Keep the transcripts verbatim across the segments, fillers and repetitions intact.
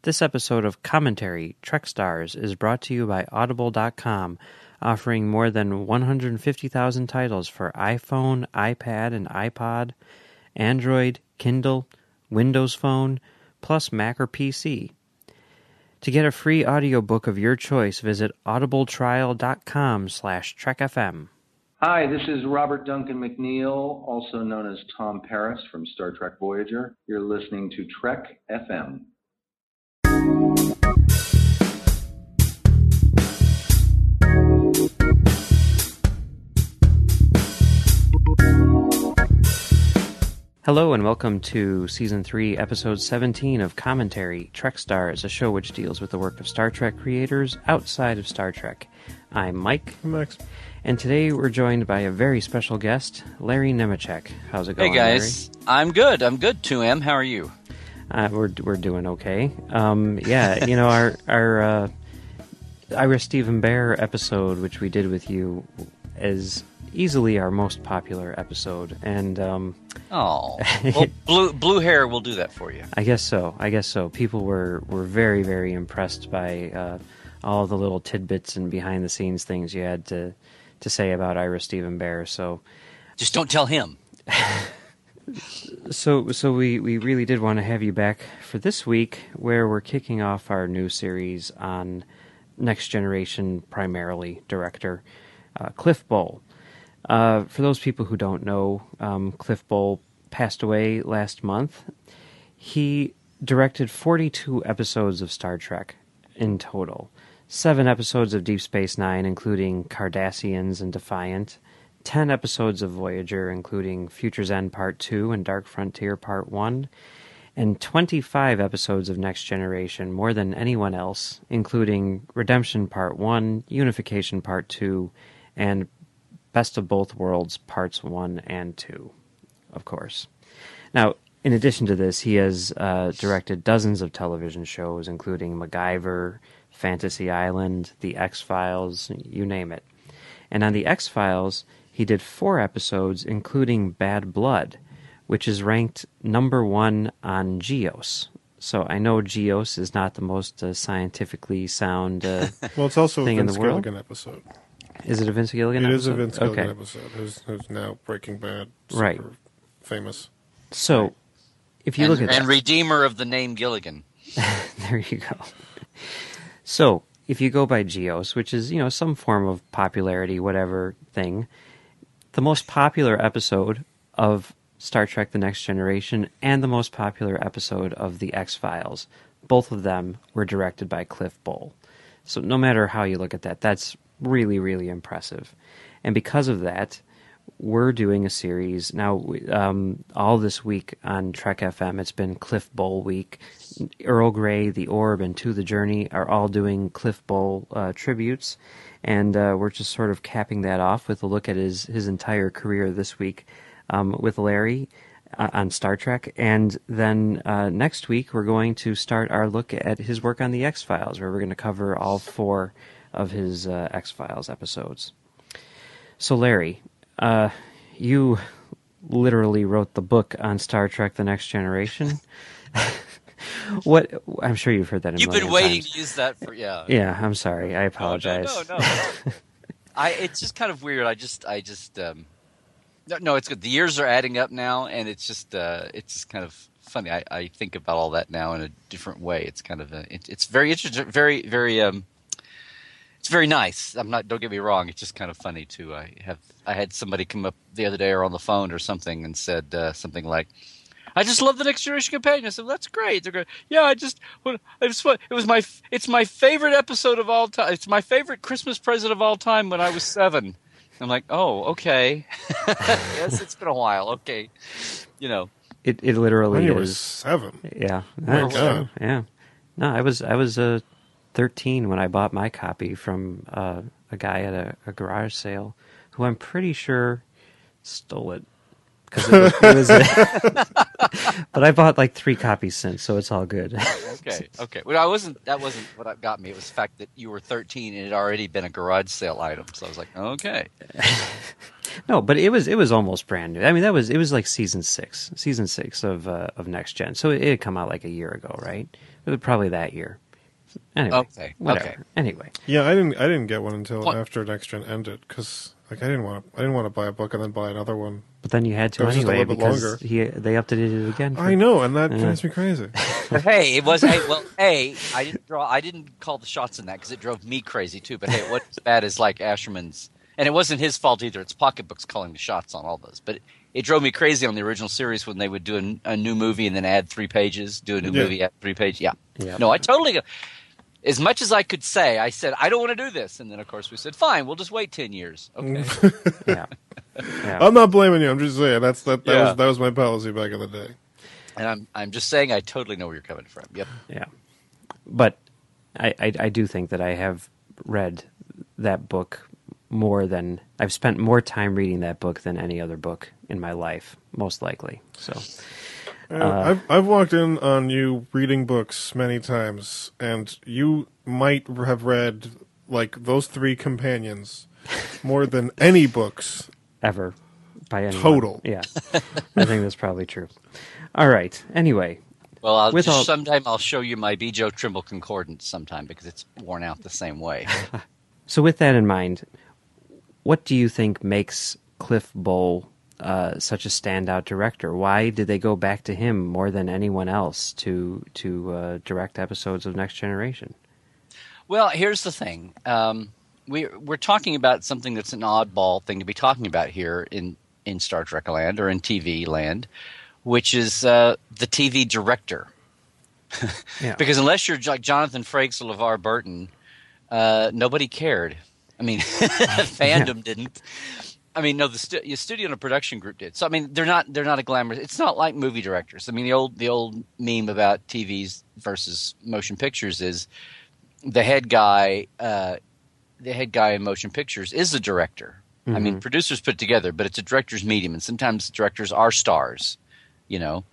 This episode of Commentary, Trek Stars, is brought to you by Audible dot com, offering more than one hundred fifty thousand titles for iPhone, iPad, and iPod, Android, Kindle, Windows Phone, plus Mac or P C. To get a free audiobook of your choice, visit audibletrial.com slash trekfm. Hi, this is Robert Duncan McNeil, also known as Tom Paris from Star Trek Voyager. You're listening to Trek F M. Hello and welcome to Season three, Episode seventeen of Commentary, Trek Stars, a show which deals with the work of Star Trek creators outside of Star Trek. I'm Mike. I'm Max. And today we're joined by a very special guest, Larry Nemecek. How's it going, Hey guys, Larry? I'm good. I'm good, two M. How are you? Uh, we're we're doing okay. Um, yeah, you know, our, our uh, Ira Steven Behr episode, which we did with you, is easily our most popular episode, and um, oh, well, blue blue hair will do that for you. I guess so. I guess so. People were, were very very impressed by uh, all the little tidbits and behind the scenes things you had to to say about Ira Steven Behr. So just don't tell him. so so we, we really did want to have you back for this week, where we're kicking off our new series on Next Generation, primarily director uh, Cliff Bole. Uh, for those people who don't know, um, Cliff Bole passed away last month. He directed forty-two episodes of Star Trek in total. Seven episodes of Deep Space Nine, including Cardassians and Defiant. Ten episodes of Voyager, including Future's End Part two and Dark Frontier Part one. And twenty-five episodes of Next Generation, more than anyone else, including Redemption Part one, Unification Part two, and Best of Both Worlds Parts one and two, of course. Now, in addition to this, he has uh, directed dozens of television shows, including MacGyver, Fantasy Island, The X-Files, you name it. And on The X-Files, he did four episodes, including Bad Blood, which is ranked number one on Geos. So I know Geos is not the most uh, scientifically sound uh, well, it's also thing a in Vince the world. Gilligan episode. Is it a Vince Gilligan it episode? It is a Vince Gilligan okay. episode, who's, who's now Breaking Bad, super right. famous. So, if you and, look at and that... redeemer of the name Gilligan. There you go. So, if you go by Geos, which is, you know, some form of popularity, whatever thing, the most popular episode of Star Trek The Next Generation and the most popular episode of The X-Files, both of them were directed by Cliff Bole. So no matter how you look at that, that's really, really impressive. And because of that, we're doing a series now. Um, all this week on Trek F M, it's been Cliff Bole week. Earl Grey, The Orb, and To the Journey are all doing Cliff Bole uh, tributes, and uh, we're just sort of capping that off with a look at his his entire career this week um, with Larry uh, on Star Trek. And then uh, next week we're going to start our look at his work on The X-Files, where we're going to cover all four of his uh, X-Files episodes. So Larry, uh, you literally wrote the book on Star Trek The Next Generation. What I'm sure you've heard that. A You've been million waiting times. to use that for yeah. Yeah, I'm sorry. I apologize. No, no, no. no. I. It's just kind of weird. I just. I just. Um, no, no, it's good. The years are adding up now, and it's just. Uh, it's just kind of funny. I, I think about all that now in a different way. It's kind of. A, it, it's very interesting. Very, very. Um, it's very nice. I'm not. Don't get me wrong. It's just kind of funny too. I have. I had somebody come up the other day or on the phone or something and said uh, something like, I just love the Next Generation Companion. I said, well, that's great. They're going, yeah, I just, I just, it was my, it's my favorite episode of all time. It's my favorite Christmas present of all time when I was seven. I'm like, oh, okay. Yes, it's been a while. Okay. You know. It it literally when you is. were seven. Yeah. Oh my God. Yeah. No, I was, I was uh, thirteen when I bought my copy from uh, a guy at a, a garage sale who I'm pretty sure stole it. Because it, it was, a, but I bought like three copies since, so it's all good. Okay, okay. Well, I wasn't. That wasn't what got me. It was the fact that you were thirteen and it had already been a garage sale item. So I was like, okay. No, but it was it was almost brand new. I mean, that was it was like season six, season six of uh, of Next Gen. So it had come out like a year ago, right? Probably that year. Anyway, Okay, whatever. okay. Anyway, Yeah, I didn't. I didn't get one until What? after Next Gen ended because like I didn't want to. I didn't want to buy a book and then buy another one. but then you had to It was just a anyway little bit because longer. he they updated it again. For, I know, and that Yeah. drives me crazy. But hey, it was hey, well, hey, I didn't draw, I didn't call the shots in that because it drove me crazy too. But hey, what's bad is like Asherman's, and it wasn't his fault either. It's Pocketbooks calling the shots on all those. But it, it drove me crazy on the original series when they would do a, a new movie and then add three pages, do a new Yeah. movie, add three pages. Yeah, Yeah. no, I totally. As much as I could say, I said I don't want to do this, and then of course we said, fine, we'll just wait ten years. Okay. yeah, yeah. I'm not blaming you. I'm just saying that's that. That Yeah. was that was my policy back in the day. And I'm I'm just saying I totally know where you're coming from. Yep. Yeah, but I, I I do think that I have read that book more than I've spent more time reading that book than any other book in my life, most likely. So Uh, I've I've walked in on you reading books many times, and you might have read like those three companions more than any books. ever by anyone. Total. Yeah, I think that's probably true. All right. Anyway, Well, I'll With just all- sometime I'll show you my B. Joe Trimble Concordance sometime because it's worn out the same way. so with that in mind, what do you think makes Cliff Bowl uh, such a standout director? Why did they go back to him more than anyone else to to uh, direct episodes of Next Generation? Well, here's the thing. Um, we, we're talking about something that's an oddball thing to be talking about here in, in Star Trek land or in T V land, which is uh, the T V director. Yeah. Because unless you're like Jonathan Frakes or LeVar Burton, uh, nobody cared. I mean, fandom didn't. I mean, no, the stu- your studio and a production group did. So I mean, they're not they're not a glamorous. It's not like movie directors. I mean, the old the old meme about T Vs versus motion pictures is the head guy. Uh, the head guy in motion pictures is the director. I mean, producers put it together, but it's a director's medium, and sometimes directors are stars. You know,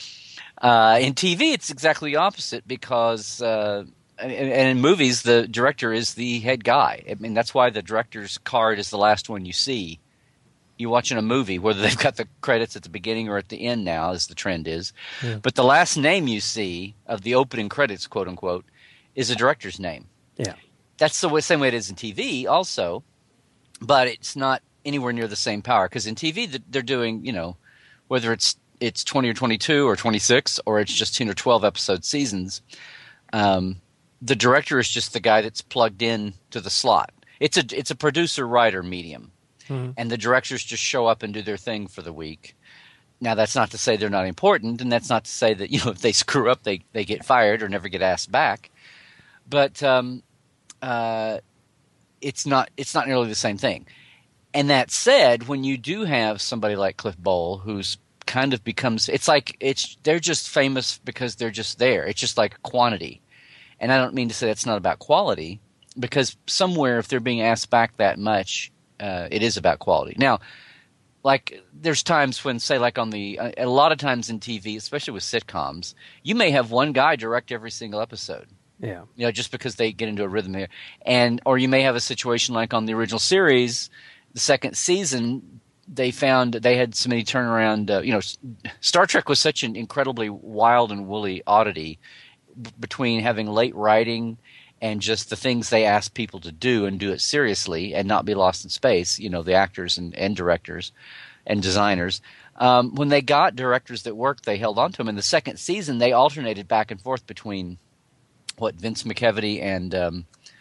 uh, in T V, it's exactly the opposite because. Uh, And and in movies, the director is the head guy. I mean, that's why the director's card is the last one you see. You watching a movie, whether they've got the credits at the beginning or at the end now, as the trend is. Yeah. But the last name you see of the opening credits, quote unquote, is the director's name. Yeah. That's the way, same way it is in T V also, but it's not anywhere near the same power. Because in T V, th- they're doing, you know, whether it's it's twenty or twenty-two or twenty-six or it's just ten or twelve episode seasons, um, the director is just the guy that's plugged in to the slot. It's a it's a producer writer medium, Mhm. and the directors just show up and do their thing for the week. Now that's not to say they're not important, and that's not to say that you know if they screw up they they get fired or never get asked back. But um, uh, it's not it's not nearly the same thing. And that said, when you do have somebody like Cliff Bowl who's kind of becomes it's like it's they're just famous because they're just there. It's just like quantity. And I don't mean to say that's not about quality, because somewhere if they're being asked back that much, uh, it is about quality. Now, like there's times when, say, like on the uh, a lot of times in T V, especially with sitcoms, you may have one guy direct every single episode. Yeah. You know, just because they get into a rhythm there, and or you may have a situation like on the original series, the second season. They found they had so many turnaround. Uh, you know, Star Trek was such an incredibly wild and woolly oddity between having late writing and just the things they asked people to do and do it seriously and not be lost in space, you know, the actors and, and directors and designers. Um, when they got directors that worked, they held on to them. In the second season, they alternated back and forth between, what, Vince McKevity and, um,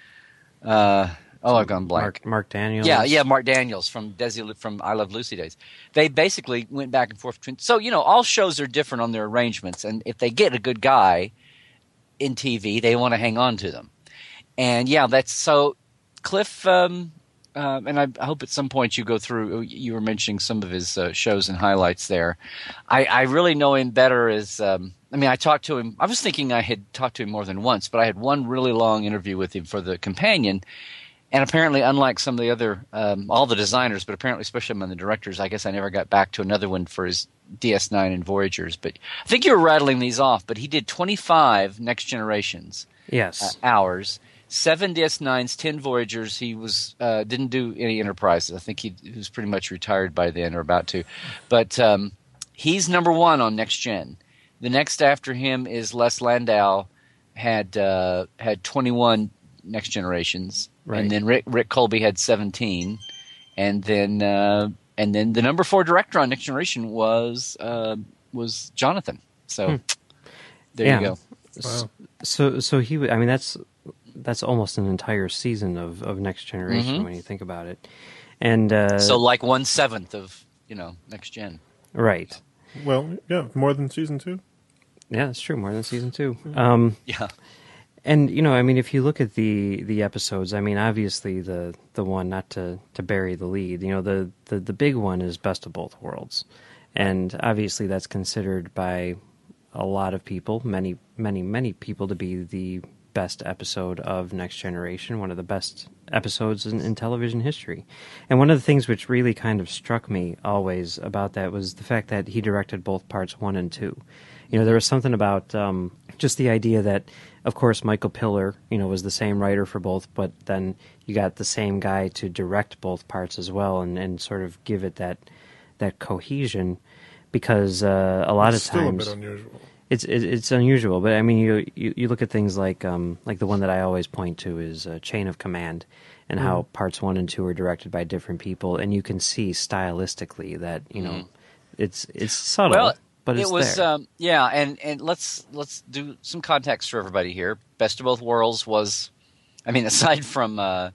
uh, oh, I've gone blank. Mark, Mark Daniels. Yeah, yeah, Mark Daniels from Desi from I Love Lucy days. They basically went back and forth between. So, you know, all shows are different on their arrangements. And if they get a good guy in T V, they want to hang on to them. And yeah, that's so Cliff, um, uh, and I hope at some point you go through, you were mentioning some of his uh, shows and highlights there. I, I really know him better as, um, I mean, I talked to him, I was thinking I had talked to him more than once, but I had one really long interview with him for The Companion. And apparently, unlike some of the other, um, all the designers, but apparently, especially among the directors, I guess I never got back to another one for his D S nine and Voyagers. But I think you were rattling these off. But he did twenty-five Next Generations Yes. uh, hours, seven D S nines, ten Voyagers. He was uh, didn't do any Enterprises. I think he, he was pretty much retired by then or about to. But um, he's number one on Next Gen. The next after him is Les Landau. had uh, had twenty-one Next Generations, Right. and then Rick Rick Colby had seventeen, and then uh, and then the number four director on Next Generation was uh, was Jonathan. So Hmm. there Yeah. you go. Wow. So, so he, w- I mean, that's that's almost an entire season of, of Next Generation Mhm. when you think about it, and uh, So like one seventh of you know Next Gen. right, Well, yeah, more than season two. yeah, that's true, more than season two. Um, Yeah. and you know, I mean, if you look at the, the episodes, I mean, obviously the, the one, not to, to bury the lead, you know, the, the the big one is Best of Both Worlds, and obviously that's considered by a lot of people, many, many, many people, to be the best episode of Next Generation, one of the best episodes in, in television history. And one of the things which really kind of struck me always about that was the fact that he directed both parts one and two. You know, there was something about um, just the idea that, of course, Michael Piller, you know, was the same writer for both, but then you got the same guy to direct both parts as well, and, and sort of give it that that cohesion. Because uh, a lot It's of still times a bit unusual. it's it, it's unusual, but I mean, you, you you look at things like um like the one that I always point to is uh, Chain of Command, and how Mm-hmm. parts one and two are directed by different people, and you can see stylistically that you know Mhm. it's it's subtle, Well, but it's it was there. um, yeah, and, and let's let's do some context for everybody here. Best of Both Worlds was, I mean, aside from uh,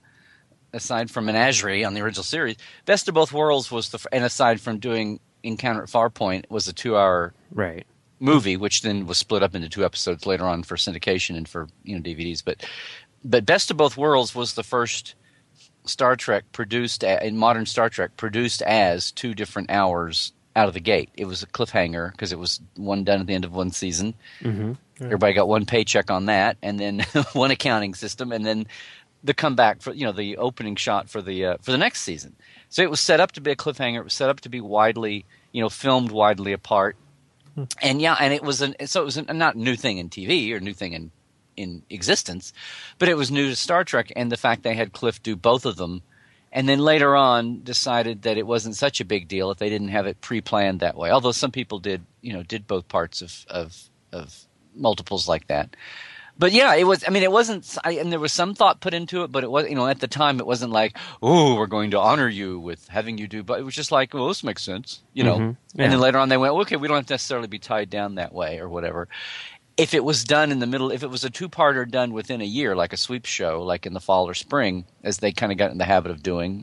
aside from Menagerie on the original series, Best of Both Worlds was the f- and aside from doing Encounter at Farpoint was a two-hour Right. movie, which then was split up into two episodes later on for syndication and for you know D V Ds. But but Best of Both Worlds was the first Star Trek produced a, in modern Star Trek produced as two different hours out of the gate. It was a cliffhanger because it was one done at the end of one season. Mm-hmm. Everybody got one paycheck on that, and then one accounting system, and then the comeback for you know the opening shot for the uh, for the next season. So it was set up to be a cliffhanger. It was set up to be widely you know filmed widely apart, and yeah, and it was an so it was a, not a new thing in T V or a new thing in in existence, but it was new to Star Trek, and the fact they had Cliff do both of them. And then later on decided that it wasn't such a big deal if they didn't have it pre-planned that way. Although some people did, you know, did both parts of of, of multiples like that. But yeah, it was. I mean, it wasn't. I, and there was some thought put into it, but it was. You know, at the time, it wasn't like, oh, we're going to honor you with having you do. But it was just like, well, this makes sense, you know. Mhm. Yeah. And then later on, they went, okay, we don't have to necessarily be tied down that way or whatever. If it was done in the middle, if it was a two-parter done within a year, like a sweep show, like in the fall or spring, as they kind of got in the habit of doing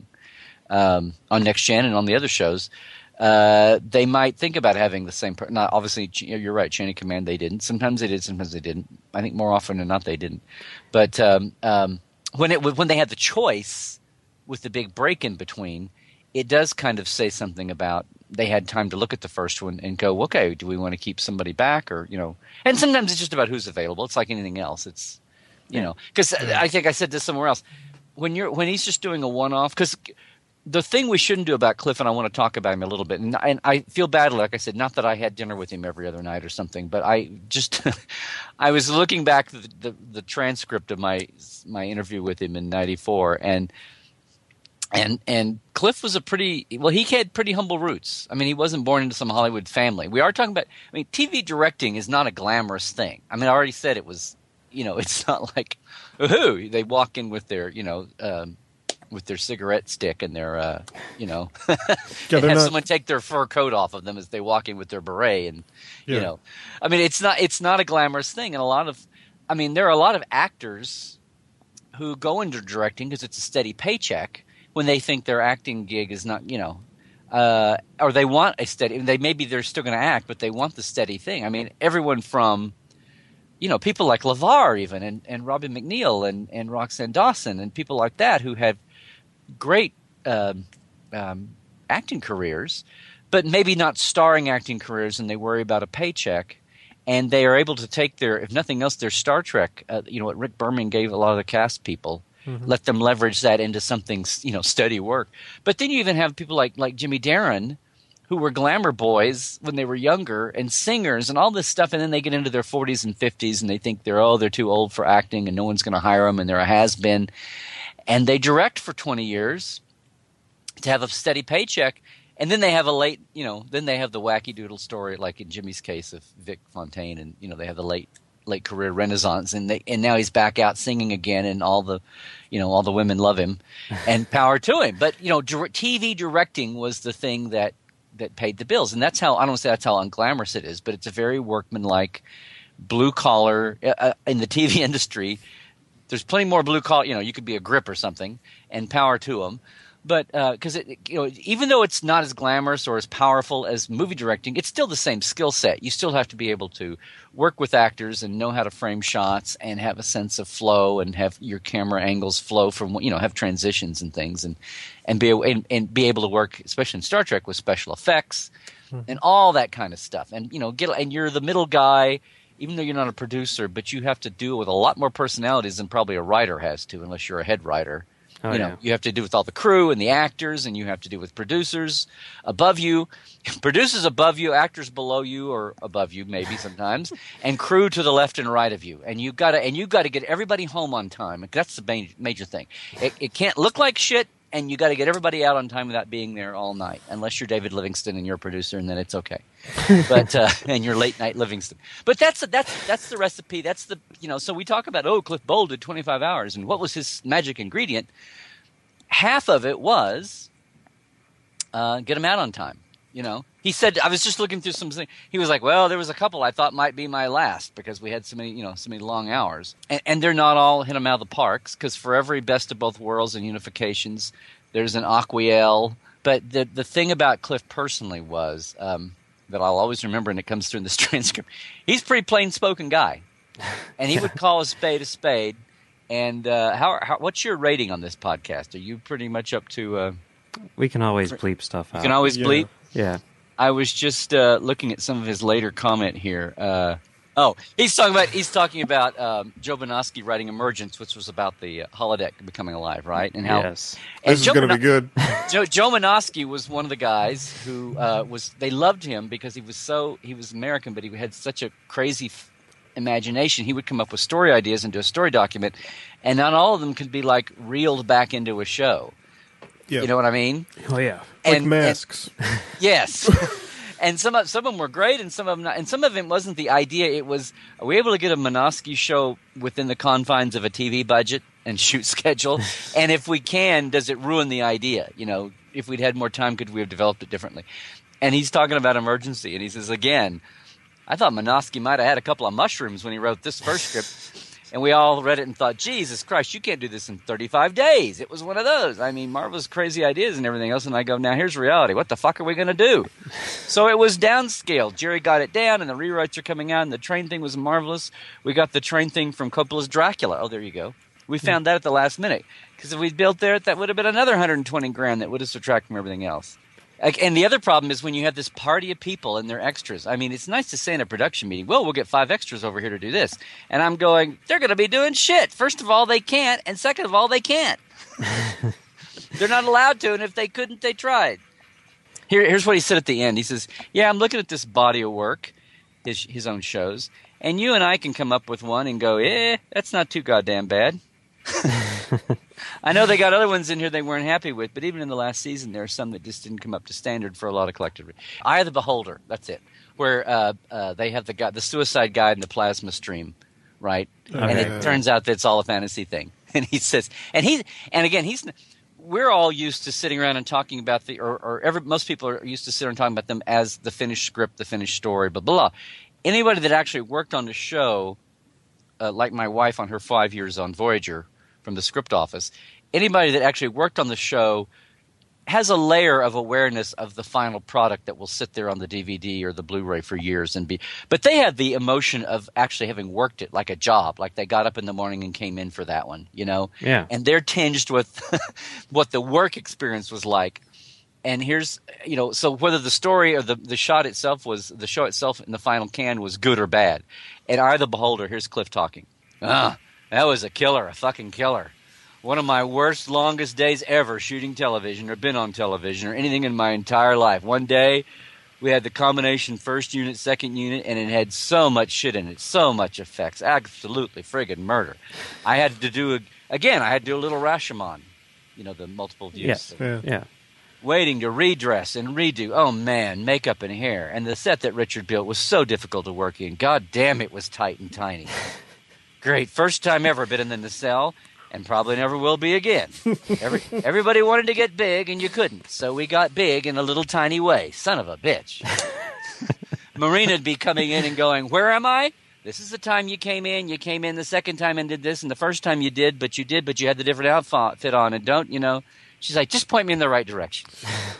um, on Next Gen and on the other shows, uh, they might think about having the same. Per- not obviously, you're right. Chain of Command, they didn't. Sometimes they did. Sometimes they didn't. I think more often than not, they didn't. But um, um, when it when they had the choice with the big break in between, it does kind of say something about they had time to look at the first one and go, okay, do we want to keep somebody back or, you know, and sometimes it's just about who's available. It's like anything else. It's, you know, because I think I said this somewhere else. When you're, when he's just doing a one-off, because the thing we shouldn't do about Cliff, and I want to talk about him a little bit, and, and I feel badly, like I said, not that I had dinner with him every other night or something, but I just, I was looking back the, the, the transcript of my, my interview with him in ninety-four, and And and Cliff was a pretty well. He had pretty humble roots. I mean, he wasn't born into some Hollywood family. We are talking about. I mean, T V directing is not a glamorous thing. I mean, I already said it was. You know, it's not like, ooh, they walk in with their, you know, um, with their cigarette stick and their, uh, you know, Yeah, and they're have not- someone take their fur coat off of them as they walk in with their beret, and Yeah. you know, I mean, it's not it's not a glamorous thing, and a lot of, I mean, there are a lot of actors who go into directing because it's a steady paycheck. When they think their acting gig is not, you know, uh, or they want a steady, they maybe they're still going to act, but they want the steady thing. I mean, everyone from, you know, people like LeVar even, and, and Robin McNeil and, and Roxanne Dawson and people like that who have great um, um, acting careers, but maybe not starring acting careers, and they worry about a paycheck. And they are able to take their, if nothing else, their Star Trek, uh, you know, what Rick Berman gave a lot of the cast people. Let them leverage that into something, you know, steady work. But then you even have people like like Jimmy Darren, who were glamour boys when they were younger and singers and all this stuff, and then they get into their forties and fifties and they think they're oh they're too old for acting and no one's going to hire them and they're a has-been, and they direct for twenty years to have a steady paycheck, and then they have a late, you know, then they have the wacky doodle story like in Jimmy's case of Vic Fontaine, and you know they have the late late career renaissance, and they, and now he's back out singing again, and all the, you know, all the women love him, and power to him. But you know, T V directing was the thing that that paid the bills, and that's how I don't want to say that's how unglamorous it is, but it's a very workmanlike, blue collar uh, in the T V industry. There's plenty more blue collar. You know, you could be a grip or something, and power to them. But because uh, it, you know, even though it's not as glamorous or as powerful as movie directing, it's still the same skill set. You still have to be able to work with actors and know how to frame shots and have a sense of flow and have your camera angles flow from, you know, have transitions and things, and and be and, and be able to work, especially in Star Trek, with special effects mm-hmm. and all that kind of stuff. And you know, get and you're the middle guy. Even though you're not a producer, but you have to deal with a lot more personalities than probably a writer has to, unless you're a head writer. Oh, you know, yeah. You have to do with all the crew and the actors, and you have to do with producers above you, producers above you, actors below you or above you, maybe sometimes, and crew to the left and right of you. And you got to and you got to get everybody home on time. That's the major, major thing. It, it can't look like shit, and you got to get everybody out on time without being there all night, unless you're David Livingston and you're a producer, and then it's okay. But uh, and you're late night Livingston. But that's that's that's the recipe. That's the you know. So we talk about oh, Cliff Bole did twenty-five hours, and what was his magic ingredient? Half of it was uh, get him out on time. You know, he said I was just looking through some things. He was like, well, there was a couple I thought might be my last because we had so many you know so many long hours, and, and they're not all hit them out of the parks because for every best of both worlds and unifications, there's an Aquiel. But the the thing about Cliff personally was. Um, that I'll always remember, and it comes through in this transcript. He's a pretty plain-spoken guy, and he would call a spade a spade. And uh, how, how? What's your rating on this podcast? Are you pretty much up to? Uh, we can always bleep stuff out. You can always yeah. bleep. Yeah. I was just uh, looking at some of his later comment here. Uh, oh, he's talking about he's talking about um, Joe Benoski writing Emergence, which was about the uh, holodeck becoming alive, right? And how yes. and this is going to be good. Joe, Joe Menosky was one of the guys who uh, was. They loved him because he was so. He was American, but he had such a crazy f- imagination. He would come up with story ideas into a story document, and not all of them could be like reeled back into a show. Yeah. You know what I mean? Oh yeah, like and, masks. And, yes. And some of some of them were great, and some of them not. And some of it wasn't the idea. It was, are we able to get a Menosky show within the confines of a T V budget and shoot schedule? And if we can, does it ruin the idea? You know, if we'd had more time, could we have developed it differently? And he's talking about Emergency, and he says, again, I thought Menosky might have had a couple of mushrooms when he wrote this first script. And we all read it and thought, Jesus Christ, you can't do this in thirty-five days. It was one of those. I mean, Marvel's crazy ideas and everything else. And I go, now here's reality. What the fuck are we going to do? So it was downscaled. Jerry got it down, and the rewrites are coming out, and the train thing was marvelous. We got the train thing from Coppola's Dracula. Oh, there you go. We found that at the last minute. Because if we'd built there, that would have been another one hundred twenty grand that would have subtracted from everything else. And the other problem is when you have this party of people and they're extras. I mean, it's nice to say in a production meeting, well, we'll get five extras over here to do this. And I'm going, they're going to be doing shit. First of all, they can't. And second of all, they can't. They're not allowed to. And if they couldn't, they tried. Here, here's what he said at the end. He says, yeah, I'm looking at this body of work, his, his own shows. And you and I can come up with one and go, eh, that's not too goddamn bad. I know they got other ones in here they weren't happy with, but even in the last season, there are some that just didn't come up to standard for a lot of collective. Eye of the Beholder, that's it, where uh, uh, they have the guy, the suicide guide in the plasma stream, right? Okay. And it turns out that it's all a fantasy thing. And he says, and he, and again, he's. We're all used to sitting around and talking about the, or, or every, most people are used to sitting and talking about them as the finished script, the finished story, blah blah blah. Anybody that actually worked on the show, uh, like my wife on her five years on Voyager from the script office. Anybody that actually worked on the show has a layer of awareness of the final product that will sit there on the D V D or the Blu-ray for years and be. But they have the emotion of actually having worked it like a job, like they got up in the morning and came in for that one, you know. Yeah. And they're tinged with what the work experience was like. And here's, you know, so whether the story or the the shot itself was the show itself in the final can was good or bad. And Eye of the Beholder, here's Cliff talking. Ah, that was a killer, a fucking killer. One of my worst, longest days ever shooting television or been on television or anything in my entire life. One day, we had the combination first unit, second unit, and it had so much shit in it, so much effects. Absolutely friggin' murder. I had to do, a, again, I had to do a little Rashomon, you know, the multiple views. Yes. Yeah. yeah. waiting to redress and redo. Oh, man, makeup and hair. And the set that Richard built was so difficult to work in. God damn, it was tight and tiny. Great. First time ever been in the cell, and probably never will be again. Every, everybody wanted to get big, and you couldn't. So we got big in a little tiny way. Son of a bitch. Marina'd be coming in and going, where am I? This is the time you came in. You came in the second time and did this, and the first time you did, but you did, but you had the different outfit on, and don't, you know. She's like, just point me in the right direction.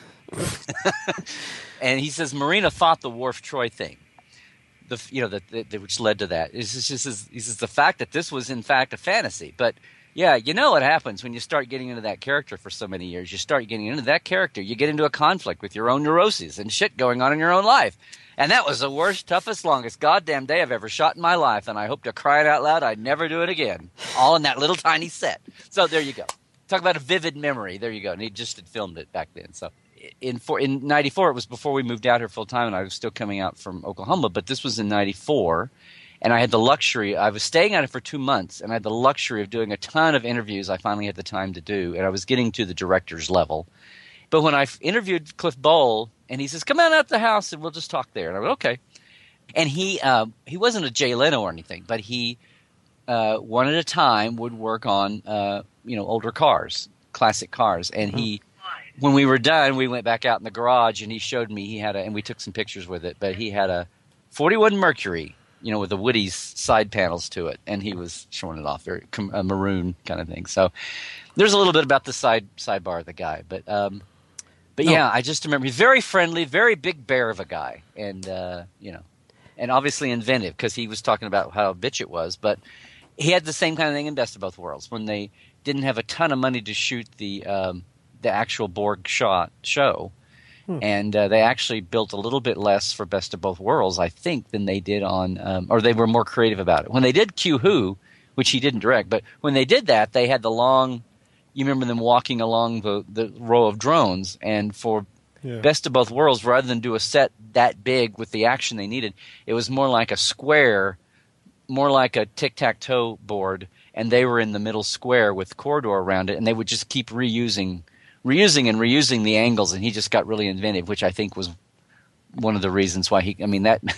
And he says, Marina fought the Worf Troy thing, the you know, the, the, the, which led to that. It's just, it's just, he says the fact that this was in fact a fantasy. But yeah, you know what happens when you start getting into that character for so many years. You start getting into that character. You get into a conflict with your own neuroses and shit going on in your own life. And that was the worst, toughest, longest goddamn day I've ever shot in my life. And I hope to cry it out loud I'd never do it again. All in that little tiny set. So there you go. Talk about a vivid memory. There you go. And he just had filmed it back then. So in for, in ninety-four, it was before we moved out here full time, and I was still coming out from Oklahoma. But this was in ninety-four, and I had the luxury. I was staying out it for two months, and I had the luxury of doing a ton of interviews. I finally had the time to do, and I was getting to the director's level. But when I f- interviewed Cliff Bole, and he says, "Come on out to the house, and we'll just talk there." And I went, "Okay." And he uh, he wasn't a Jay Leno or anything, but he uh, one at a time would work on uh, you know older cars, classic cars. And he, when we were done, we went back out in the garage, and he showed me he had a, and we took some pictures with it. But he had a forty-one Mercury, you know, with the Woody's side panels to it, and he was showing it off, very a maroon kind of thing. So there's a little bit about the side sidebar of the guy, but. Um, But no. yeah, I just remember he's very friendly, very big bear of a guy, and uh, you know, and obviously inventive because he was talking about how a bitch it was. But he had the same kind of thing in Best of Both Worlds when they didn't have a ton of money to shoot the um, the actual Borg shot show, hmm. and uh, they actually built a little bit less for Best of Both Worlds, I think, than they did on, um, or they were more creative about it when they did Q Who, which he didn't direct. But when they did that, they had the long. You remember them walking along the, the row of drones, and for yeah. Best of Both Worlds, rather than do a set that big with the action they needed, it was more like a square, more like a tic-tac-toe board, and they were in the middle square with corridor around it, and they would just keep reusing, reusing and reusing the angles, and he just got really inventive, which I think was one of the reasons why he – I mean, that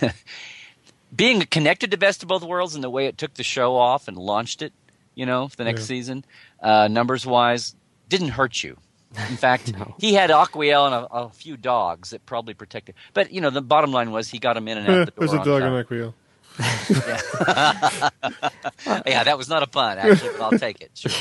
– being connected to Best of Both Worlds and the way it took the show off and launched it, you know, for the next yeah. season – Uh, numbers-wise, didn't hurt you. In fact, no. he had Aquiel and a, a few dogs that probably protected. But, you know, the bottom line was he got him in and out the door. There's a dog in Aquiel. yeah. yeah, that was not a pun, actually, but I'll take it. Sure.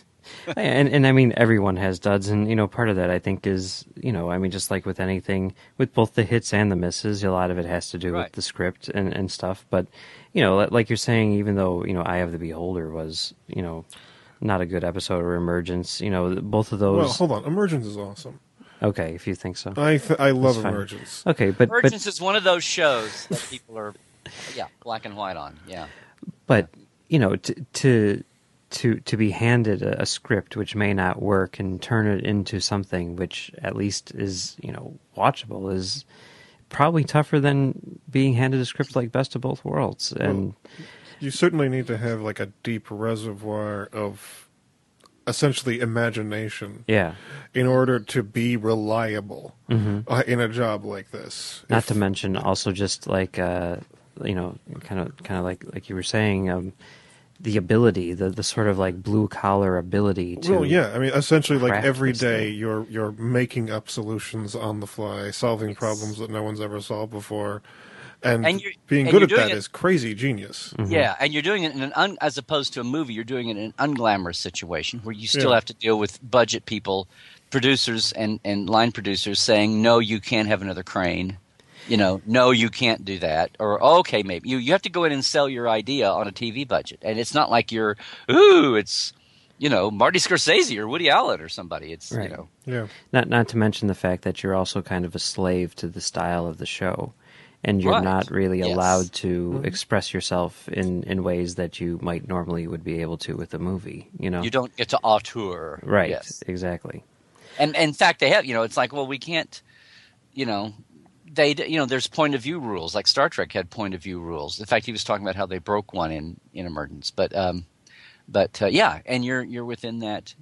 and, and, I mean, everyone has duds, and, you know, part of that, I think, is, you know, I mean, just like with anything, with both the hits and the misses, a lot of it has to do right. with the script and, and stuff. But, you know, like you're saying, even though, you know, Eye of the Beholder was, you know... not a good episode, or Emergence. You know, both of those. Well, hold on. Emergence is awesome. Okay, if you think so. I th- I love Emergence. Okay, but Emergence but, is one of those shows that people are, yeah, black and white on. Yeah. But you know, to to to to be handed a, a script which may not work and turn it into something which at least is, you know, watchable is probably tougher than being handed a script like Best of Both Worlds. And well, you certainly need to have like a deep reservoir of essentially imagination, yeah, in order to be reliable mm-hmm. uh, in a job like this. Not if, to mention also just like uh, you know, kind of kind of like like you were saying, um, the ability, the the sort of like blue collar ability to. Well, yeah, I mean, essentially, like every day thing. you're you're making up solutions on the fly, solving yes. problems that no one's ever solved before. And, and being and good at that it, is crazy genius. Mm-hmm. Yeah, and you're doing it in an un, as opposed to a movie, you're doing it in an unglamorous situation where you still yeah. have to deal with budget people, producers and, and line producers saying, no, you can't have another crane. You know, no, you can't do that. Or, oh, okay, maybe. You, you have to go in and sell your idea on a T V budget. And it's not like you're, ooh, it's, you know, Marty Scorsese or Woody Allen or somebody. It's, right. you know. Yeah. Not, not to mention the fact that you're also kind of a slave to the style of the show. And you're right. not really yes. allowed to mm-hmm. express yourself in, in ways that you might normally would be able to with a movie, you know? You don't get to auteur. Right, yes. exactly. And, and in fact, they have, you know, it's like, well, we can't, you know, they, you know, there's point of view rules. Like Star Trek had point of view rules. In fact, he was talking about how they broke one in, in Emergence. But, um, but uh, yeah, and you're you're within that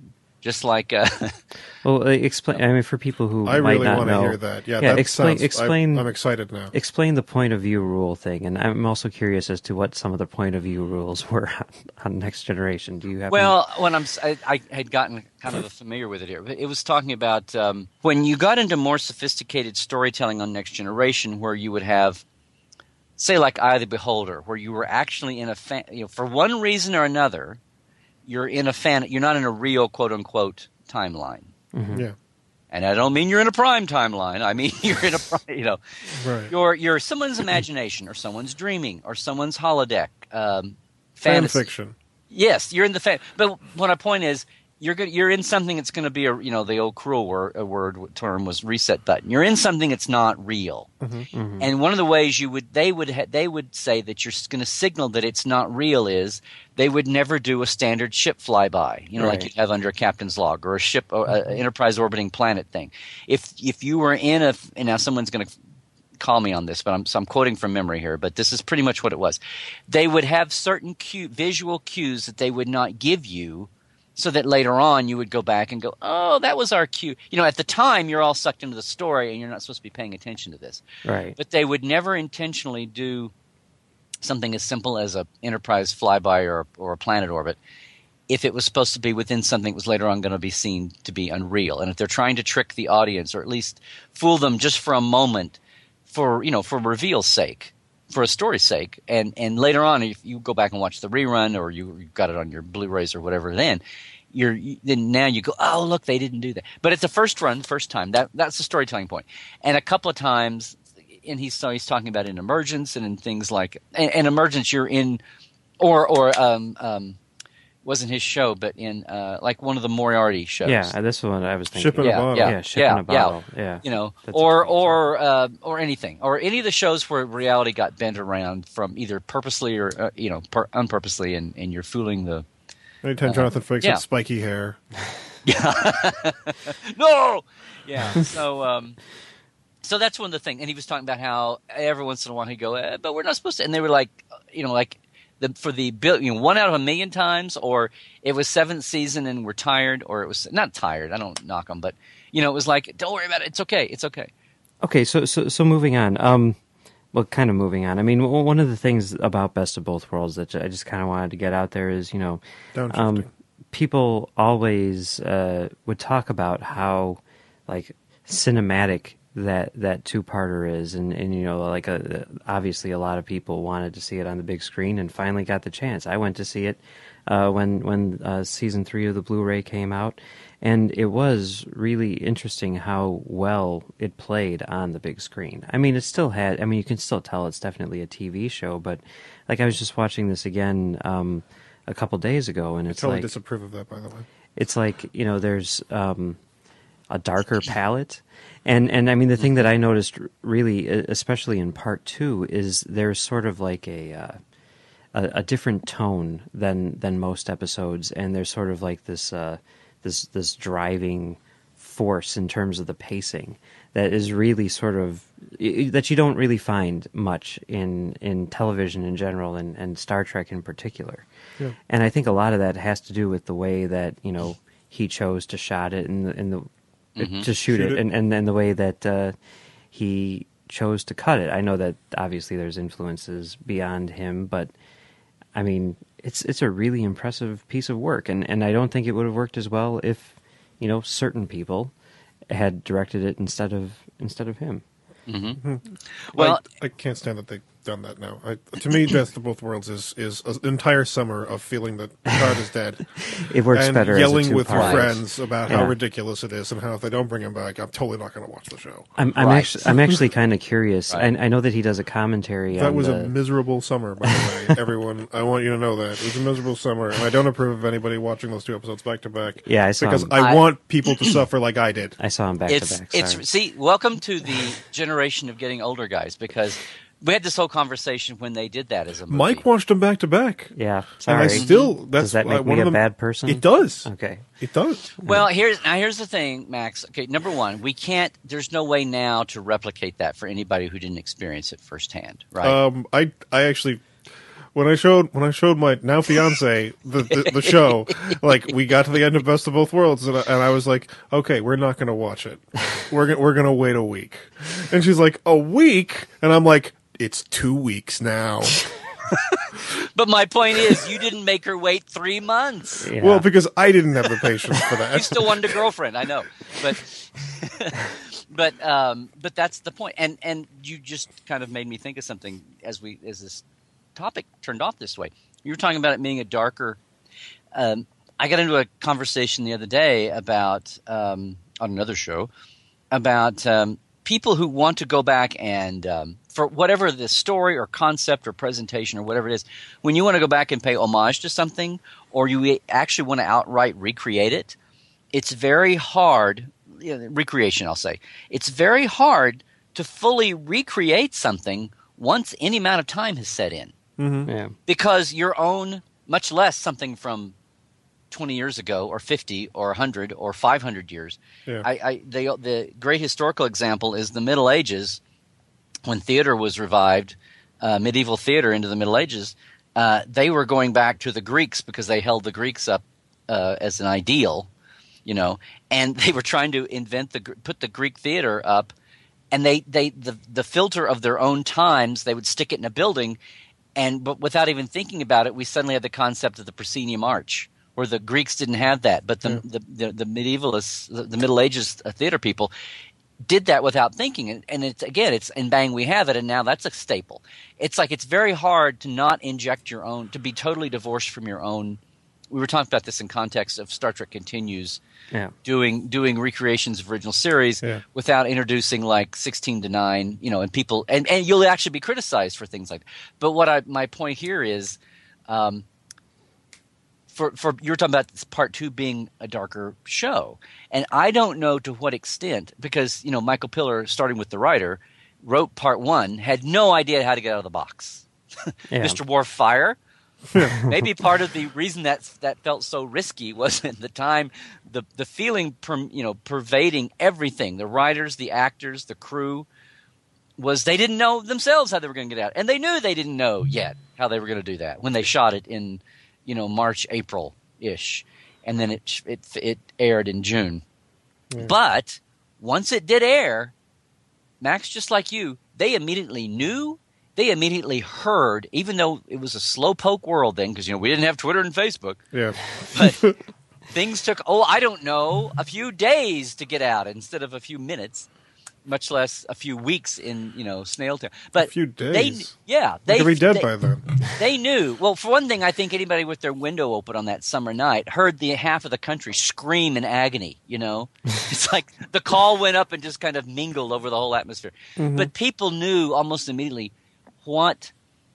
Just like, uh, well, explain. I mean, for people who I might really not want to know, hear that. Yeah, yeah that explain. sounds, explain. I, I'm excited now. Explain the point of view rule thing, and I'm also curious as to what some of the point of view rules were on, on Next Generation. Do you have? Well, when I'm, I, I had gotten kind of familiar with it here. It was talking about um, when you got into more sophisticated storytelling on Next Generation, where you would have, say, like Eye of the Beholder, where you were actually in a fan, you know, for one reason or another, you're in a fan. You're not in a real quote unquote timeline. Mm-hmm. Yeah. And I don't mean you're in a prime timeline. I mean you're in a, you know, right. you're you're someone's imagination, or someone's dreaming, or someone's holodeck, um, Fan fantasy. fiction. Yes, you're in the fan. But what my point is, you're good, you're in something that's going to be a, you know, the old cruel word, a word term was reset button. You're in something that's not real. Mm-hmm. Mm-hmm. And one of the ways you would they would ha- they would say that you're going to signal that it's not real is they would never do a standard ship flyby, you know, Right. like you'd have under a captain's log, or a ship, or a, a Enterprise orbiting planet thing. If if you were in a, and now someone's going to call me on this, but I'm so I'm quoting from memory here, but this is pretty much what it was. They would have certain cue, visual cues that they would not give you, so that later on you would go back and go, oh, that was our cue. You know, at the time you're all sucked into the story and you're not supposed to be paying attention to this. Right. But they would never intentionally do something as simple as a Enterprise flyby or or a planet orbit if it was supposed to be within something that was later on going to be seen to be unreal. And if they're trying to trick the audience, or at least fool them just for a moment, for you know, for reveal's sake, for a story's sake, and and later on, if you go back and watch the rerun, or you you got it on your Blu-rays or whatever, then you're you, then now you go, oh look, they didn't do that. But at the first run, first time, that that's the storytelling point. And a couple of times, and he's so he's talking about in Emergence and in things like and, and Emergence, you're in, or or um um. wasn't his show, but in uh, like one of the Moriarty shows. Yeah, this one I was thinking. Ship in Yeah, a bottle. yeah. Yeah, Ship in a Bottle. Yeah. You know, That's or a cool or uh, or anything, or any of the shows where reality got bent around from either purposely or uh, you know per- unpurposely, and, and you're fooling the. Anytime Uh, Jonathan Frakes yeah. had spiky hair. No. Yeah. So um, so that's one of the things, and he was talking about how every once in a while he'd go, eh, but we're not supposed to, and they were like, you know, like. The, for the bill, you know, one out of a million times, or it was seventh season and we're tired, or it was not tired. I don't knock them, but you know, it was like, don't worry about it. It's okay. It's okay. Okay, so so so moving on. Um, well, kind of moving on. I mean, w- one of the things about Best of Both Worlds that I just kind of wanted to get out there is, you know, um, Downshifting. people always uh, would talk about how like cinematic that that two-parter is, and, and you know, like a, obviously a lot of people wanted to see it on the big screen and finally got the chance. I went to see it uh, when when uh, season three of the Blu-ray came out, and it was really interesting how well it played on the big screen. I mean, it still had, I mean, you can still tell it's definitely a T V show, but like I was just watching this again um, a couple days ago, and I it's totally like disapprove of that, by the way. it's like, you know, there's um, a darker palette. And, and I mean, the thing that I noticed really, especially in part two, is there's sort of like a, uh, a, a different tone than, than most episodes. And there's sort of like this, uh, this, this driving force in terms of the pacing that is really sort of, that you don't really find much in, in television in general, and, and Star Trek in particular. Yeah. And I think a lot of that has to do with the way that, you know, he chose to shot it and the, and the, Mm-hmm. to shoot, Shoot it, it. And, and and the way that uh, he chose to cut it. I know that obviously there's influences beyond him, but I mean, it's it's a really impressive piece of work, and, and I don't think it would have worked as well if, you know, certain people had directed it instead of instead of him. Mm-hmm. Well, I, I can't stand that they've done that now. I, to me, Best of Both Worlds is is an entire summer of feeling that Picard is dead. It works and better yelling as a with your two-part. friends about Yeah. how ridiculous it is, and how if they don't bring him back, I'm totally not going to watch the show. I'm I'm Right. actually I'm actually kind of curious. Right. I, I know that he does a commentary. That on was the, a miserable summer, by the way. Everyone, I want you to know that it was a miserable summer, and I don't approve of anybody watching those two episodes back to back. Yeah, I saw because him. I, I- want people to suffer like I did. I saw him back it's to back. it's sorry. see, welcome to the generation of getting older guys, because we had this whole conversation when they did that as a movie. Mike watched them back to back. Yeah, And sorry. I still, that's Does that why make one me of a them, bad person? It does. Okay. It does. Well, here's now here's the thing, Max. Okay, number one, we can't. There's no way now to replicate that for anybody who didn't experience it firsthand, right? Um, I I actually when I showed when I showed my now fiance the, the the show, like we got to the end of Best of Both Worlds, and I, and I was like, okay, we're not going to watch it. We're gonna, we're going to wait a week. And she's like, a week, and I'm like, it's two weeks now. But my point is, you didn't make her wait three months. Yeah. Well, because I didn't have the patience for that. You still wanted a girlfriend, I know, but but um, but that's the point. And and you just kind of made me think of something as we as this topic turned off this way. You were talking about it being a darker. Um, I got into a conversation the other day about um, on another show about um, people who want to go back and um, for whatever the story or concept or presentation or whatever it is, when you want to go back and pay homage to something, or you actually want to outright recreate it, it's very hard. You know, recreation, I'll say, it's very hard to fully recreate something once any amount of time has set in. Mm-hmm. Yeah. Because your own, much less something from twenty years ago or fifty or one hundred or five hundred years. Yeah. I, I the, the great historical example is the Middle Ages, when theater was revived, uh, medieval theater into the Middle Ages. Uh, they were going back to the Greeks because they held the Greeks up uh, as an ideal, you know, and they were trying to invent the put the Greek theater up, and they they the the filter of their own times, they would stick it in a building. And but without even thinking about it, we suddenly had the concept of the proscenium arch, where the Greeks didn't have that, but the Yeah. the, the, the medievalists, the, the Middle Ages uh, theater people, did that without thinking. And, and it's again, it's and bang, we have it, and now that's a staple. It's like it's very hard to not inject your own, to be totally divorced from your own. We were talking about this in context of Star Trek Continues, Yeah. doing doing recreations of original series Yeah. without introducing like sixteen to nine, you know, and people and, and you'll actually be criticized for things like that. But what I my point here is, um, for for you're talking about this part two being a darker show, and I don't know to what extent, because you know Michael Piller, starting with the writer, wrote part one, had no idea how to get out of the box. Yeah. Mister Worf Fire. Maybe part of the reason that that felt so risky was at the time the the feeling per, you know pervading everything, the writers, the actors, the crew, was they didn't know themselves how they were going to get out, and they knew they didn't know yet how they were going to do that when they shot it in you know March, April ish, and then it it it aired in June. Yeah. But once it did air, Max, just like you, they immediately knew. They immediately heard, even though it was a slowpoke world then, because you know we didn't have Twitter and Facebook. Yeah. But things took, oh, I don't know, a few days to get out instead of a few minutes, much less a few weeks in you know snail time. But A few they, days. yeah, They they could be dead they, by then. they knew. Well, for one thing, I think anybody with their window open on that summer night heard the half of the country scream in agony. You know, it's like the call went up and just kind of mingled over the whole atmosphere. Mm-hmm. But people knew almost immediately what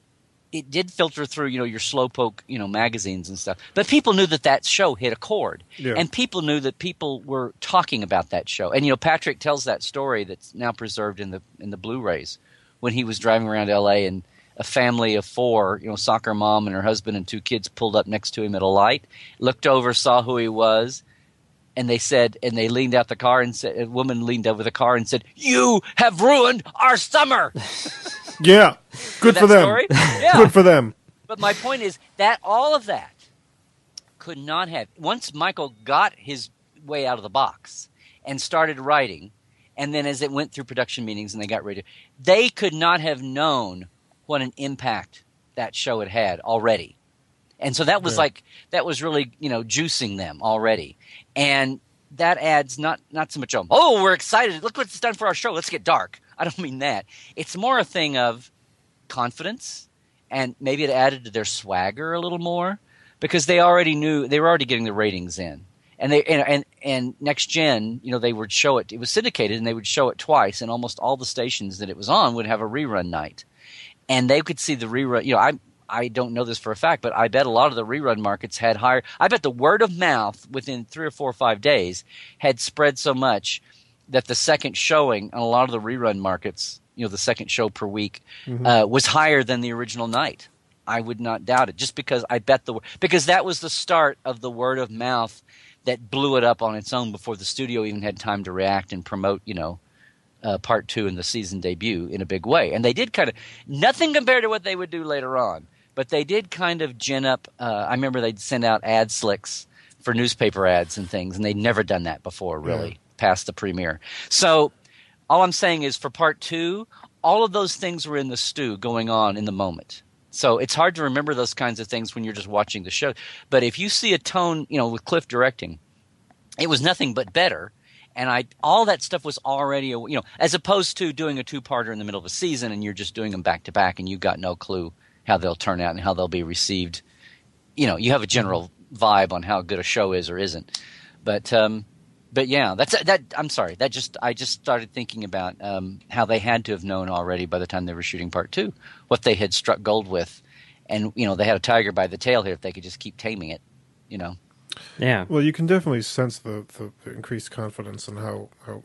it did filter through, you know, your slowpoke, you know, magazines and stuff. But people knew that that show hit a chord, Yeah. and people knew that people were talking about that show. And you know, Patrick tells that story that's now preserved in the in the Blu-rays when he was driving around L A and a family of four, you know, soccer mom and her husband and two kids pulled up next to him at a light, looked over, saw who he was. And they said, and they leaned out the car and said, a woman leaned over the car and said, "You have ruined our summer." Yeah. Good that for them. story? Yeah. Good for them. But my point is that all of that could not have, once Michael got his way out of the box and started writing, and then as it went through production meetings and they got ready, they could not have known what an impact that show had had already. And so that was Yeah. like, that was really, you know, juicing them already. And that adds not, not so much, of, oh, we're excited. Look what it's done for our show. Let's get dark. I don't mean that. It's more a thing of confidence, and maybe it added to their swagger a little more because they already knew they were already getting the ratings in. And they and, and and Next Gen, you know, they would show it. It was syndicated, and they would show it twice, and almost all the stations that it was on would have a rerun night, and they could see the rerun. You know, I I don't know this for a fact, but I bet a lot of the rerun markets had higher. I bet the word of mouth within three or four or five days had spread so much that the second showing on a lot of the rerun markets, you know, the second show per week, Mm-hmm. uh, was higher than the original night. I would not doubt it, just because I bet the because that was the start of the word of mouth that blew it up on its own before the studio even had time to react and promote, you know, uh, part two and the season debut in a big way. And they did kind of nothing compared to what they would do later on. but they did kind of gin up. Uh, I remember they'd send out ad slicks for newspaper ads and things, and they'd never done that before, really, yeah. past the premiere. So all I'm saying is for part two, all of those things were in the stew going on in the moment. So it's hard to remember those kinds of things when you're just watching the show. But if you see a tone, you know, with Cliff directing, it was nothing but better. And I, all that stuff was already, you know, as opposed to doing a two-parter in the middle of a season and you're just doing them back to back and you've got no clue how they'll turn out and how they'll be received. You know, you have a general vibe on how good a show is or isn't. But, um, but yeah, that's that. I'm sorry. That just I just started thinking about um, how they had to have known already by the time they were shooting part two what they had struck gold with, and you know they had a tiger by the tail here if they could just keep taming it. You know. Yeah. Well, you can definitely sense the, the increased confidence and how, how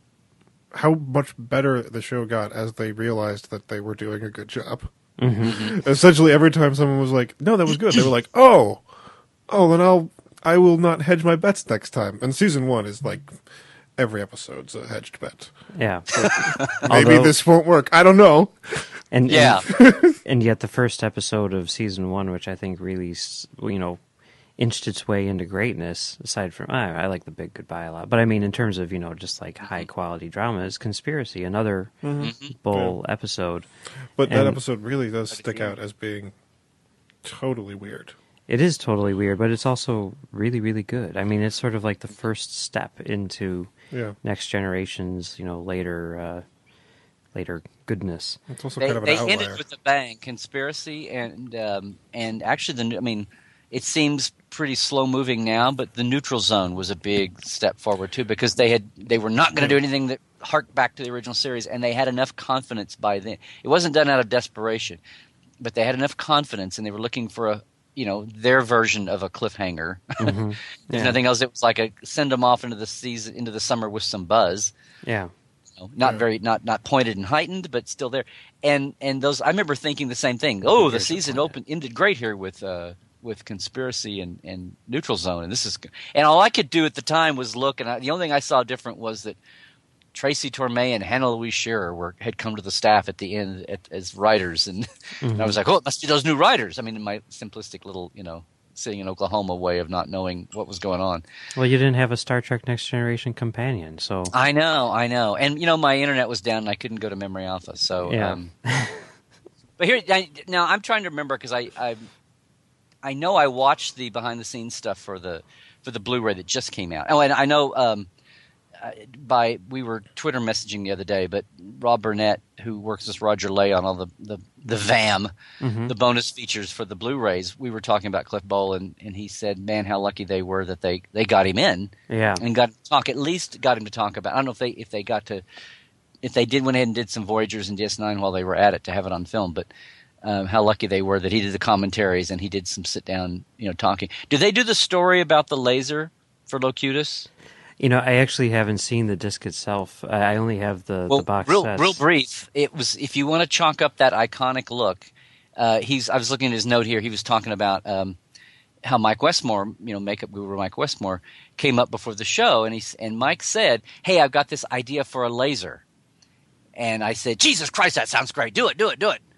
how much better the show got as they realized that they were doing a good job. Mm-hmm. Essentially, every time someone was like, "No, that was good," they were like, "Oh, oh, then I'll I will not hedge my bets next time." And season one is like every episode's a hedged bet. Yeah. Maybe Although, this won't work. I don't know. And yeah, and, and yet the first episode of season one, which I think really, you know, inched its way into greatness. Aside from, I, I like The Big Goodbye a lot, but I mean, in terms of you know, just like high quality drama, is Conspiracy, another Mm-hmm. Bull Yeah. episode. But And that episode really does stick out as being totally weird. It is totally weird, but it's also really, really good. I mean, it's sort of like the first step into Yeah. Next Generation's, you know, later, uh, later goodness. It's also they, kind of an they outlier. ended with a bang, Conspiracy, and um, and actually, the I mean, it seems pretty slow moving now, but the Neutral Zone was a big step forward too because they had they were not going to do anything that harked back to the original series, and they had enough confidence by then. It wasn't done out of desperation, but they had enough confidence, and they were looking for a you know their version of a cliffhanger. Mm-hmm. If Yeah. nothing else, it was like a send them off into the season, into the summer with some buzz. Yeah. You know, not Yeah. very, not not pointed and heightened, but still there. And and those, I remember thinking the same thing. Oh, the Very season disappointed. opened ended great here with uh, with Conspiracy and, and Neutral Zone, and this is. And all I could do at the time was look, and I, the only thing I saw different was that Tracy Torme and Hannah Louise Shearer were had come to the staff at the end at, as writers, and, Mm-hmm. and I was like, oh, it must be those new writers. I mean, in my simplistic little, you know, sitting in Oklahoma way of not knowing what was going on. Well, you didn't have a Star Trek Next Generation companion, so I know, I know, and you know, my internet was down, and I couldn't go to Memory Alpha. So, Yeah. um, but here I, now, I'm trying to remember because I, I, I know I watched the behind the scenes stuff for the for the Blu-ray that just came out. Oh, and I know um, uh, by we were Twitter messaging the other day, but Rob Burnett, who works with Roger Lay on all the the, the V A M, Mhm. the bonus features for the Blu-rays, we were talking about Cliff Bowl, and, and he said, "Man, how lucky they were that they, they got him in." yeah. And got him to talk, at least got him to talk about. I don't know if they if they got to if they did went ahead and did some Voyagers and D S nine while they were at it to have it on film, but um, how lucky they were that he did the commentaries and he did some sit down, you know, talking. Did they do the story about the laser for Locutus? You know, I actually haven't seen the disc itself. I I only have the, Well, the box real sets. real brief. It was if you want to chalk up that iconic look. Uh, he's. I was looking at his note here. He was talking about um, how Mike Westmore, you know, makeup guru Mike Westmore, came up before the show, and he and Mike said, "Hey, I've got this idea for a laser," and I said, "Jesus Christ, that sounds great! Do it, do it, do it!"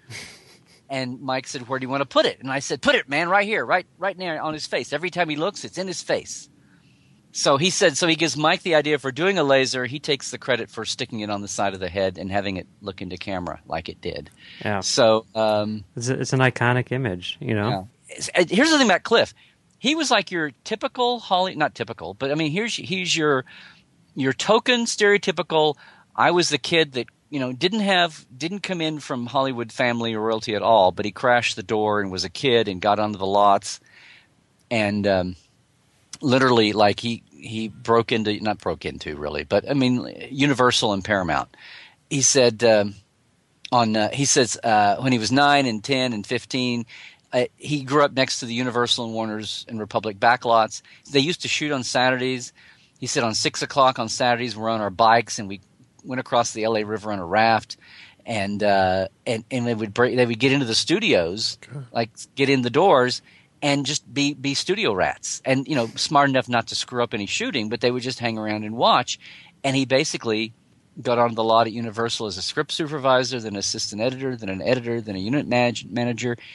And Mike said, "Where do you want to put it?" And I said, "Put it, man, right here, right, right there on his face. Every time he looks, it's in his face." So he said, so he gives Mike the idea for doing a laser. He takes the credit for sticking it on the side of the head and having it look into camera like it did. Yeah. So um, It's, a, it's an iconic image, you know? yeah. It's- uh, here's the thing about Cliff. He was like your typical Holly, not typical, but I mean, here's he's your your token stereotypical. I was the kid that you know didn't have didn't come in from Hollywood family or royalty at all, but he crashed the door and was a kid and got onto the lots and. Um, Literally, like he, he broke into not broke into really, but I mean Universal and Paramount. He said um, on uh, he says uh, when he was nine and ten and fifteen, uh, he grew up next to the Universal and Warner's and Republic backlots. They used to shoot on Saturdays. He said on six o'clock on Saturdays we're on our bikes and we went across the L A River on a raft, and uh, and and they would break, they would get into the studios, like get in the doors. And just be be studio rats, and you know, smart enough not to screw up any shooting, but they would just hang around and watch. And he basically got onto the lot at Universal as a script supervisor, then assistant editor, then an editor, then a unit manage, manager.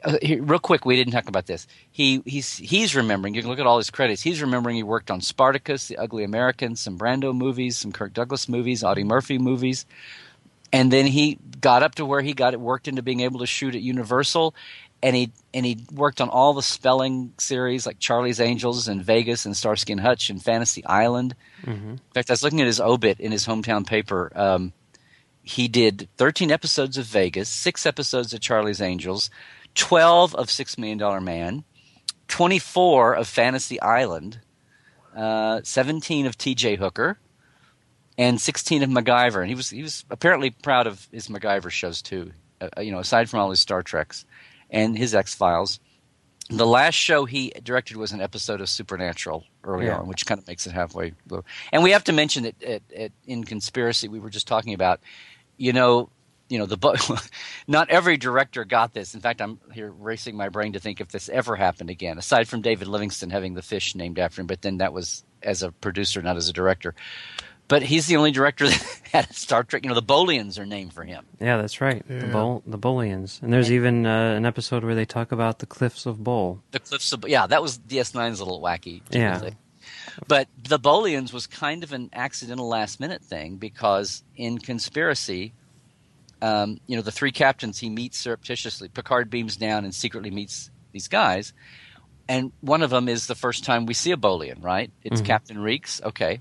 uh, here, real quick, we didn't talk about this. He he's he's remembering. You can look at all his credits. He's remembering he worked on Spartacus, The Ugly Americans, some Brando movies, some Kirk Douglas movies, Audie Murphy movies, and then he got up to where he got it worked into being able to shoot at Universal, and he and he worked on all the spelling series like Charlie's Angels and Vegas and Starsky and Hutch and Fantasy Island. Mm-hmm. In fact, I was looking at his obit in his hometown paper. Um, he did thirteen episodes of Vegas, six episodes of Charlie's Angels, twelve of Six Million Dollar Man, twenty-four of Fantasy Island, uh, seventeen of T J Hooker, and sixteen of MacGyver. And he was he was apparently proud of his MacGyver shows too. Uh, you know, aside from all his Star Treks and his X-Files. The last show he directed was an episode of Supernatural early yeah. on, which kind of makes it halfway. And we have to mention that at, at, in Conspiracy, we were just talking about, you know, you know, the not every director got this. In fact, I'm here racing my brain to think if this ever happened again, aside from David Livingston having the fish named after him, but then that was as a producer, not as a director. But he's the only director that had a Star Trek. You know, the Bolians are named for him. Yeah, that's right. Yeah. The Bol- the Bolians. And there's and, even uh, an episode where they talk about the Cliffs of Bol. The Cliffs of Yeah, that was D S nine's a little wacky. Yeah. Thing. But the Bolians was kind of an accidental last-minute thing because in Conspiracy, um, you know, the three captains he meets surreptitiously. Picard beams down and secretly meets these guys. And one of them is the first time we see a Bolian, right? It's mm-hmm. Captain Reeks. Okay.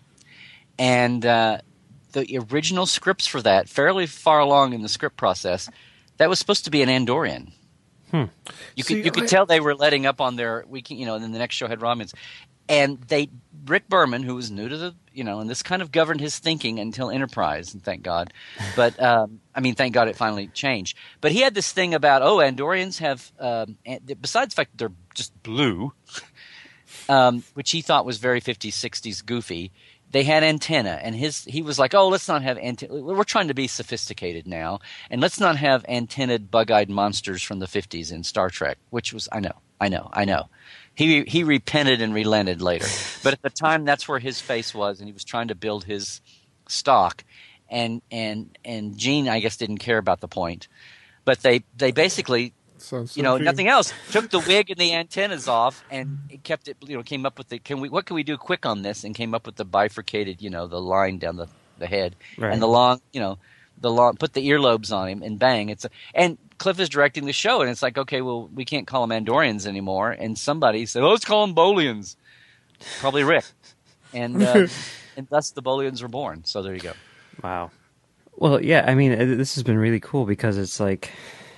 And uh, the original scripts for that, fairly far along in the script process, that was supposed to be an Andorian. Hmm. You See, could you could I... tell they were letting up on their weekend, you know. And then the next show had Romulans, and they Rick Berman, who was new to the, you know, and this kind of governed his thinking until Enterprise, and thank God. But um, I mean, thank God it finally changed. But he had this thing about oh, Andorians have, um, besides the fact that they're just blue, um, which he thought was very fifties, sixties goofy. They had antenna, and his he was like, "Oh, let's not have antenna. We're trying to be sophisticated now, and let's not have antennaed, bug-eyed monsters from the fifties in Star Trek." Which was, I know, I know, I know. He he repented and relented later, but at the time, that's where his face was, and he was trying to build his stock, and and and Gene, I guess, didn't care about the point, but they they basically. Sounds you know, so nothing else. Took the wig and the antennas off, and it kept it. You know, came up with the. Can we? What can we do quick on this? And came up with the bifurcated. You know, the line down the, the head right. and the long. You know, the long. Put the earlobes on him, and bang! It's a, and Cliff is directing the show, and it's like, okay, well, we can't call them Andorians anymore. And somebody said, oh, let's call them Bolians. Probably Rick, and uh, and thus the Bolians were born. So there you go. Wow. Well, yeah. I mean, this has been really cool because it's like.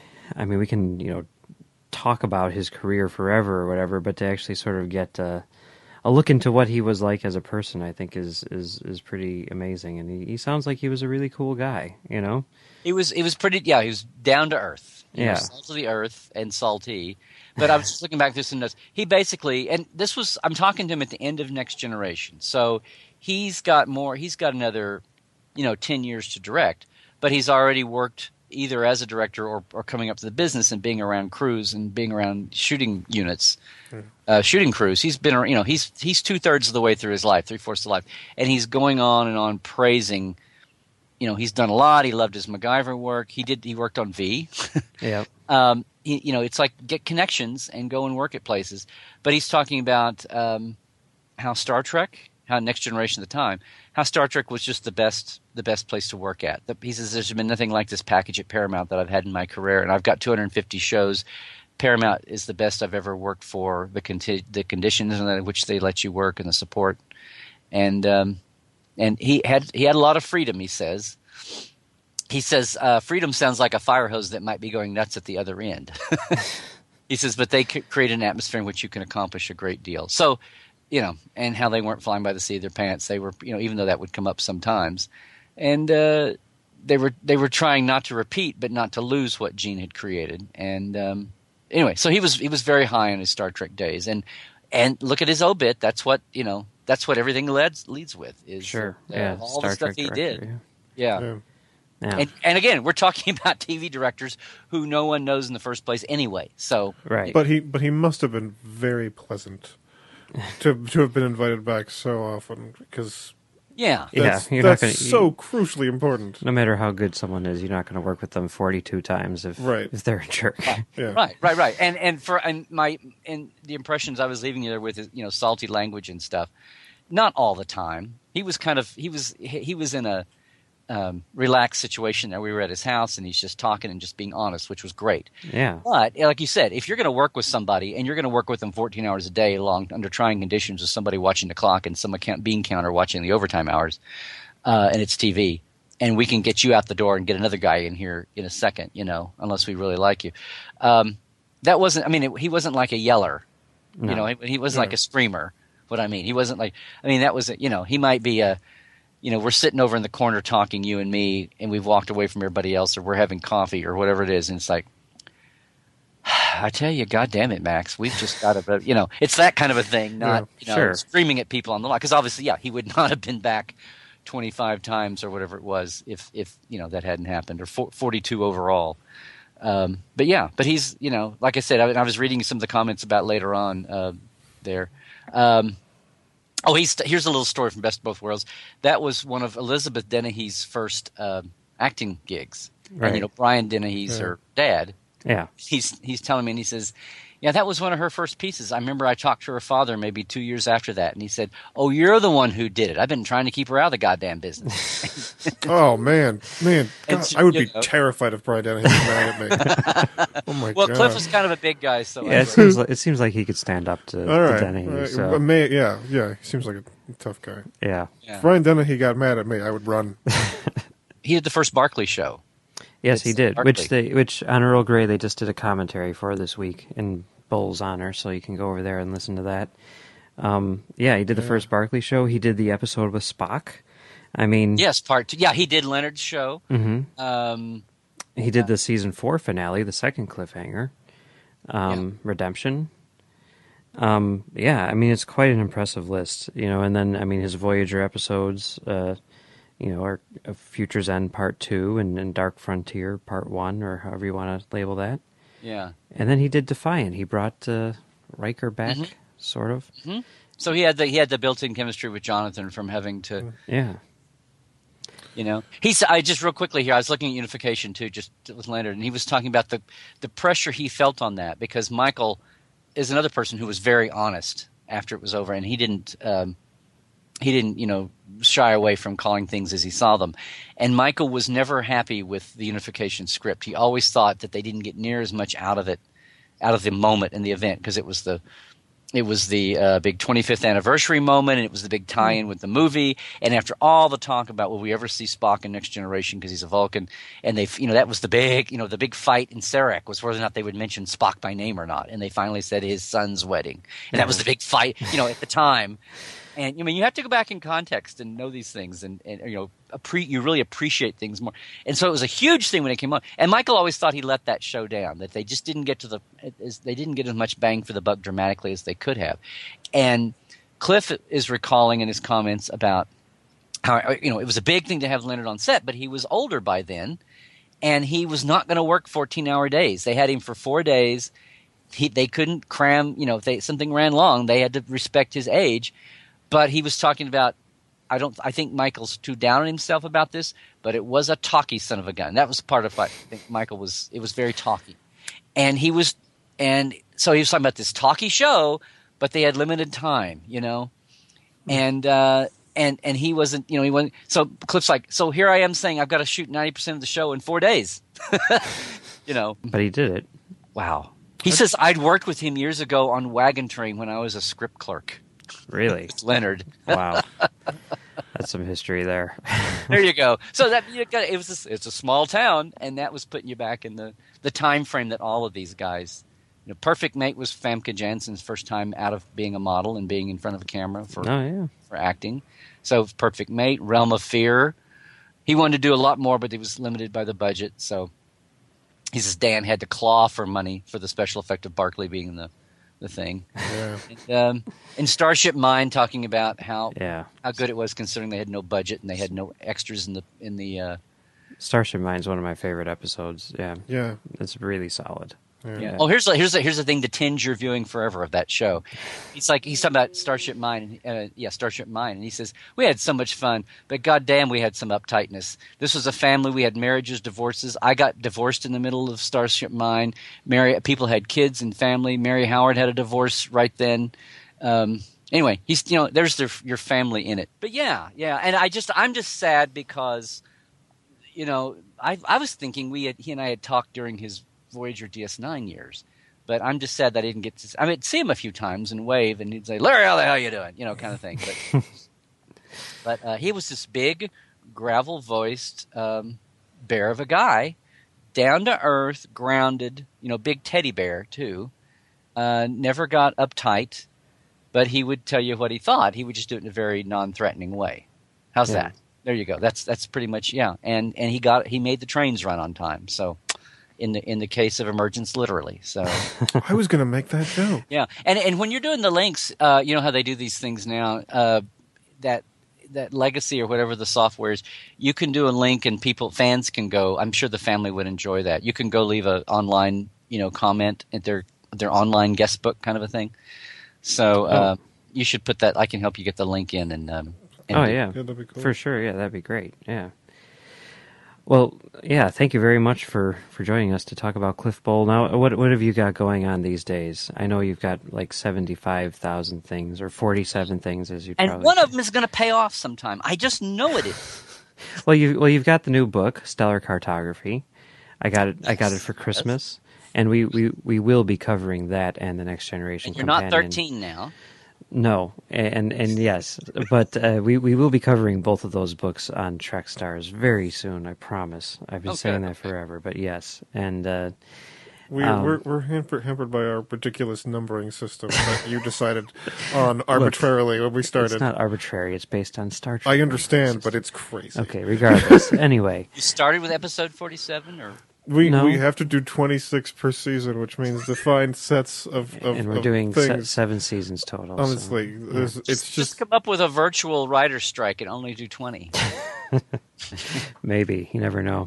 I mean, we can, you know, talk about his career forever or whatever, but to actually sort of get uh, a look into what he was like as a person, I think is is, is pretty amazing. And he, he sounds like he was a really cool guy, you know? He was, he was pretty, yeah, he was down to earth. You yeah. know, salt of the earth and salty. But I was just looking back through some notes. He basically, and this was, I'm talking to him at the end of Next Generation. So he's got more, he's got another, you know, ten years to direct, but he's already worked either as a director or, or coming up to the business and being around crews and being around shooting units, mm. uh, shooting crews. He's been, you know, he's he's two thirds of the way through his life, three fourths of life, and he's going on and on praising. You know, he's done a lot. He loved his MacGyver work. He did. He worked on V. yeah. Um, he, you know, it's like get connections and go and work at places. But he's talking about um, how Star Trek, how Next Generation at the time, how Star Trek was just the best, the best place to work at. The, he says there's been nothing like this package at Paramount that I've had in my career, and I've got two hundred fifty shows. Paramount is the best I've ever worked for. The conti- the conditions in which they let you work and the support, and um, and he had he had a lot of freedom. He says. He says uh, freedom sounds like a fire hose that might be going nuts at the other end. He says, but they create an atmosphere in which you can accomplish a great deal. So. You know, and how they weren't flying by the seat of their pants. They were, you know, even though that would come up sometimes, and uh, they were they were trying not to repeat, but not to lose what Gene had created. And um, anyway, so he was he was very high on his Star Trek days, and and look at his obit. That's what you know. That's what everything leads leads with is sure, uh, yeah, all Star the stuff Trek he director, did. Yeah. yeah. Yeah. Yeah. And, and again, we're talking about T V directors who no one knows in the first place anyway. So, right, but he but he must have been very pleasant. to to have been invited back so often because Yeah. Yeah, That's, you're that's not gonna, so you, crucially important. no matter how good someone is, you're not going to work with them forty-two times if Right. if they're a jerk. Right. Yeah. Right, right, right. And and for and my and the impressions I was leaving you there with is, you know, salty language and stuff. Not all the time. He was kind of he was he, he was in a um, relaxed situation there. We were at his house and he's just talking and just being honest, which was great. Yeah. But like you said, if you're going to work with somebody and you're going to work with them fourteen hours a day long under trying conditions with somebody watching the clock and some account bean counter watching the overtime hours, uh, and it's T V, and we can get you out the door and get another guy in here in a second, you know, unless we really like you. Um, that wasn't. I mean, it, he wasn't like a yeller, No. you know. He, he wasn't Yeah. like a screamer. What I mean, he wasn't like. I mean, that was you know, he might be a. You know, we're sitting over in the corner talking, you and me, and we've walked away from everybody else, or we're having coffee, or whatever it is, and it's like, I tell you, God damn it, Max, we've just got to, you know, it's that kind of a thing, not Yeah, you know, sure. screaming at people on the line, because obviously, yeah, he would not have been back twenty-five times or whatever it was if, if you know, that hadn't happened, or forty-two overall. Um, but yeah, but he's, you know, like I said, I, I was reading some of the comments about later on uh, there. Um, Oh, he's, here's a little story from Best of Both Worlds. That was one of Elizabeth Dennehy's first uh, acting gigs. Right. And, you know, Brian Dennehy's Yeah. her dad. Yeah. He's he's telling me, and he says, yeah, that was one of her first pieces. I remember I talked to her father maybe two years after that, and he said, oh, you're the one who did it. I've been trying to keep her out of the goddamn business. Oh man, man, And God, so, I would you be know. terrified if Brian Dennehy was mad at me. Oh my Well, God. Cliff was kind of a big guy, so Yeah, I it seems like it seems like he could stand up to, All to right, Denny. all right. So But may, yeah, yeah, he seems like a tough guy. yeah, yeah. If Brian Dennehy got mad at me, I would run. He did the first Barkley show. yes, he It's did. Barkley. Which they which on Earl Grey they just did a commentary for this week in Bull's honor, so you can go over there and listen to that. Um, yeah, he did the Yeah. first Barkley show. He did the episode with Spock. I mean, Yes, part two. Yeah, he did Leonard's show. hmm Um, he did the season four finale, the second cliffhanger, um, Redemption. Um, yeah, I mean it's quite an impressive list, you know. And then I mean his Voyager episodes, uh, you know, are uh, Future's End Part Two and, and Dark Frontier Part One, or however you want to label that. yeah. And then he did Defiant. He brought uh, Riker back, Mhm. sort of. So he had the he had the built-in chemistry with Jonathan from having to, Yeah, you know, he's. I just real quickly here. I was looking at Unification too, just with Leonard, and he was talking about the the pressure he felt on that because Michael is another person who was very honest after it was over, and he didn't um, he didn't you know shy away from calling things as he saw them. And Michael was never happy with the Unification script. He always thought that they didn't get near as much out of it, out of the moment in the event, because it was the It was the uh, big twenty-fifth anniversary moment, and it was the big tie-in with the movie. And after all the talk about will we ever see Spock in Next Generation because he's a Vulcan, and they, you know, that was the big, you know, the big fight in Sarek was whether or not they would mention Spock by name or not. And they finally said his son's wedding, and that was the big fight, you know, at the time. And I mean, you have to go back in context and know these things, and, and you know, appre- you really appreciate things more. And so it was a huge thing when it came on. And Michael always thought he let that show down, that they just didn't get to the, as, they didn't get as much bang for the buck dramatically as they could have. And Cliff is recalling in his comments about how, you know, it was a big thing to have Leonard on set, but he was older by then, and he was not going to work fourteen-hour days. They had him for four days. He, they couldn't cram, you know, if they, something ran long, they had to respect his age. But he was talking about, I don't, I think Michael's too down on himself about this, but it was a talky son of a gun. That was part of what I think Michael was, it was very talky. And he was, and so he was talking about this talky show, but they had limited time, you know? And, uh, and, and he wasn't, you know, he wasn't, so Cliff's like, so here I am saying I've got to shoot ninety percent of the show in four days, you know? but he did it. Wow. He says, I'd worked with him years ago on Wagon Train when I was a script clerk. Really? Leonard. Wow. That's some history there. There you go. So that you got it was a, it's a small town, and that was putting you back in the, the time frame that all of these guys. You know, Perfect Mate was Famke Janssen's first time out of being a model and being in front of a camera for Oh yeah. for acting. So Perfect Mate, Realm of Fear. He wanted to do a lot more, but he was limited by the budget. So he says Dan had to claw for money for the special effect of Barkley being in the the thing. Yeah. And, um, in Starship Mine, talking about how Yeah. how good it was considering they had no budget and they had no extras in the in the. Uh, Starship Mine's one of my favorite episodes. Yeah. Yeah. It's really solid. Yeah. Yeah. Oh, here's a, here's a, here's the thing to tinge your viewing forever of that show. He's like he's talking about Starship Mine, uh, yeah, Starship Mine, and he says we had so much fun, but goddamn, we had some uptightness. This was a family. We had marriages, divorces. I got divorced in the middle of Starship Mine. Mary, people had kids and family. Mary Howard had a divorce right then. Um, anyway, he's you know there's their, your family in it. But yeah, yeah, and I just I'm just sad because you know I I was thinking we had, he and I had talked during his Voyager D S nine years, but I'm just sad that I didn't get to. I mean, see him a few times and wave, and he'd say, "Larry, how the hell you doing?" You know, kind of thing. But, but uh, he was this big, gravel-voiced um, bear of a guy, down to earth, grounded. You know, big teddy bear too. Uh, never got uptight, but he would tell you what he thought. He would just do it in a very non-threatening way. How's Yeah. that? There you go. That's that's pretty much yeah. And and he got he made the trains run on time. So. In the in the case of Emergence, literally. So I was going to make that joke. yeah, and and when you're doing the links, uh, you know how they do these things now. Uh, that that Legacy or whatever the software is, you can do a link and people fans can go. I'm sure the family would enjoy that. You can go leave a online you know comment at their their online guest book kind of a thing. So uh, oh. you should put that. I can help you get the link in and. Um, and oh yeah, yeah that'd be cool. For sure. Yeah, that'd be great. Yeah. Well, yeah, thank you very much for, for joining us to talk about Cliff Bowl. Now, what what have you got going on these days? I know you've got like seventy-five thousand things, or forty-seven things, as you and probably one say. of them is going to pay off sometime. I just know it is. well, you well you've got the new book, Stellar Cartography. I got it. Yes. I got it for Christmas, yes. and we, we, we will be covering that and the Next Generation. And you're Companion. not thirteen now. No, and and yes, but uh, we we will be covering both of those books on Trek Stars very soon. I promise. I've been okay, saying that okay. forever, but yes, and uh, we, um, we're we're hampered, hampered by our ridiculous numbering system that you decided on arbitrarily look, when we started. It's not arbitrary. It's based on Star Trek. I understand, but it's crazy. Okay, regardless. Anyway, you started with episode forty-seven, or. We no. we have to do twenty-six per season, which means defined sets of, of and we're of doing things. Se- seven seasons total. Honestly, so, yeah. it's just, just, just come up with a virtual writer's strike and only do twenty. Maybe, you never know.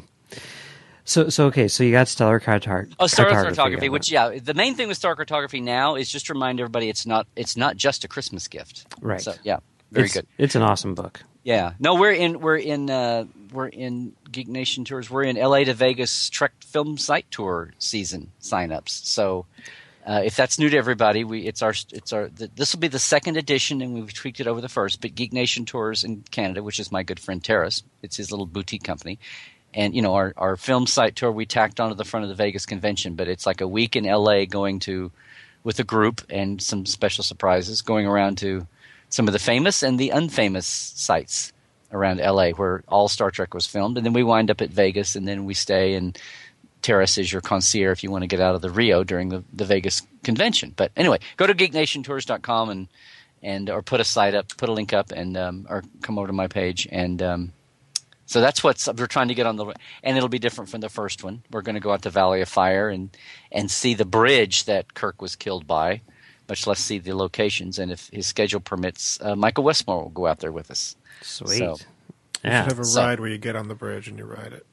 So so okay, so you got Stellar Cartography. Oh, Stellar Cartography, which yeah, the main thing with Stellar Cartography now is just to remind everybody it's not it's not just a Christmas gift. Right. So yeah, very it's, good. It's an awesome book. Yeah. No, we're in we're in uh, we're in Geek Nation tours. We're in L A to Vegas Trek Film Site Tour season signups. So uh, if that's new to everybody, we it's our it's our the, this will be the second edition, and we've tweaked it over the first. But Geek Nation Tours in Canada, which is my good friend Terrace, it's his little boutique company. And you know our our film site tour we tacked onto the front of the Vegas convention, but it's like a week in L A going to with a group and some special surprises going around to some of the famous and the unfamous sites around L A where all Star Trek was filmed. And then we wind up at Vegas, and then we stay, and Terrace is your concierge if you want to get out of the Rio during the, the Vegas convention. But anyway, go to geek nation tours dot com and, and or put a site up, put a link up, and um, or come over to my page. And um, so that's what we're trying to get on the – and it'll be different from the first one. We're going to go out to Valley of Fire and, and see the bridge that Kirk was killed by, much less see the locations. And if his schedule permits, uh, Michael Westmore will go out there with us. Sweet. So, you yeah. should have a So- ride where you get on the bridge and you ride it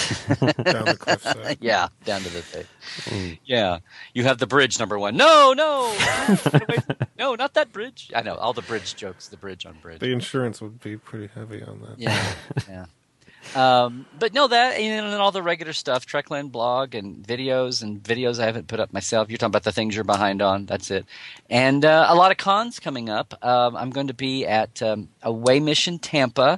down the cliffside. yeah, down to the thing. Mm. Yeah. You have the bridge, number one. No, no. Get away from- no, not that bridge. I know, all the bridge jokes, the bridge on bridge. The insurance would be pretty heavy on that. Yeah, yeah. Um, but no, that and then all the regular stuff, Trekland blog and videos and videos I haven't put up myself. You're talking about the things you're behind on. That's it. And uh, a lot of cons coming up. Um, I'm going to be at um, Away Mission Tampa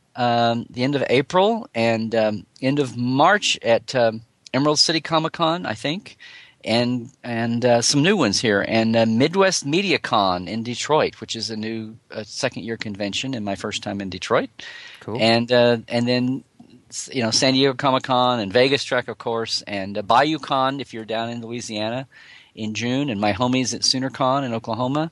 um, the end of April and um, end of March at um, Emerald City Comic Con, I think. And and uh, some new ones here. And uh, Midwest Media Con in Detroit, which is a new uh, second-year convention and my first time in Detroit. Cool. And uh, and then you know San Diego Comic Con and Vegas Trek, of course, and uh, Bayou Con if you're down in Louisiana in June, and my homies at SoonerCon in Oklahoma,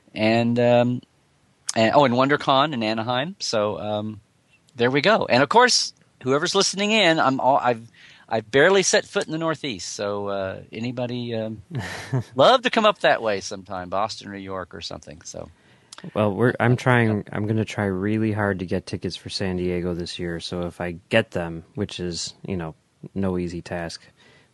and um, and oh, and WonderCon in Anaheim. So um, there we go. And of course, whoever's listening in, I'm all I've. I've barely set foot in the Northeast, so uh, anybody um, love to come up that way sometime, Boston, New York, or something. So, Well, we're I'm trying. I'm going to try really hard to get tickets for San Diego this year. So if I get them, which is you know no easy task,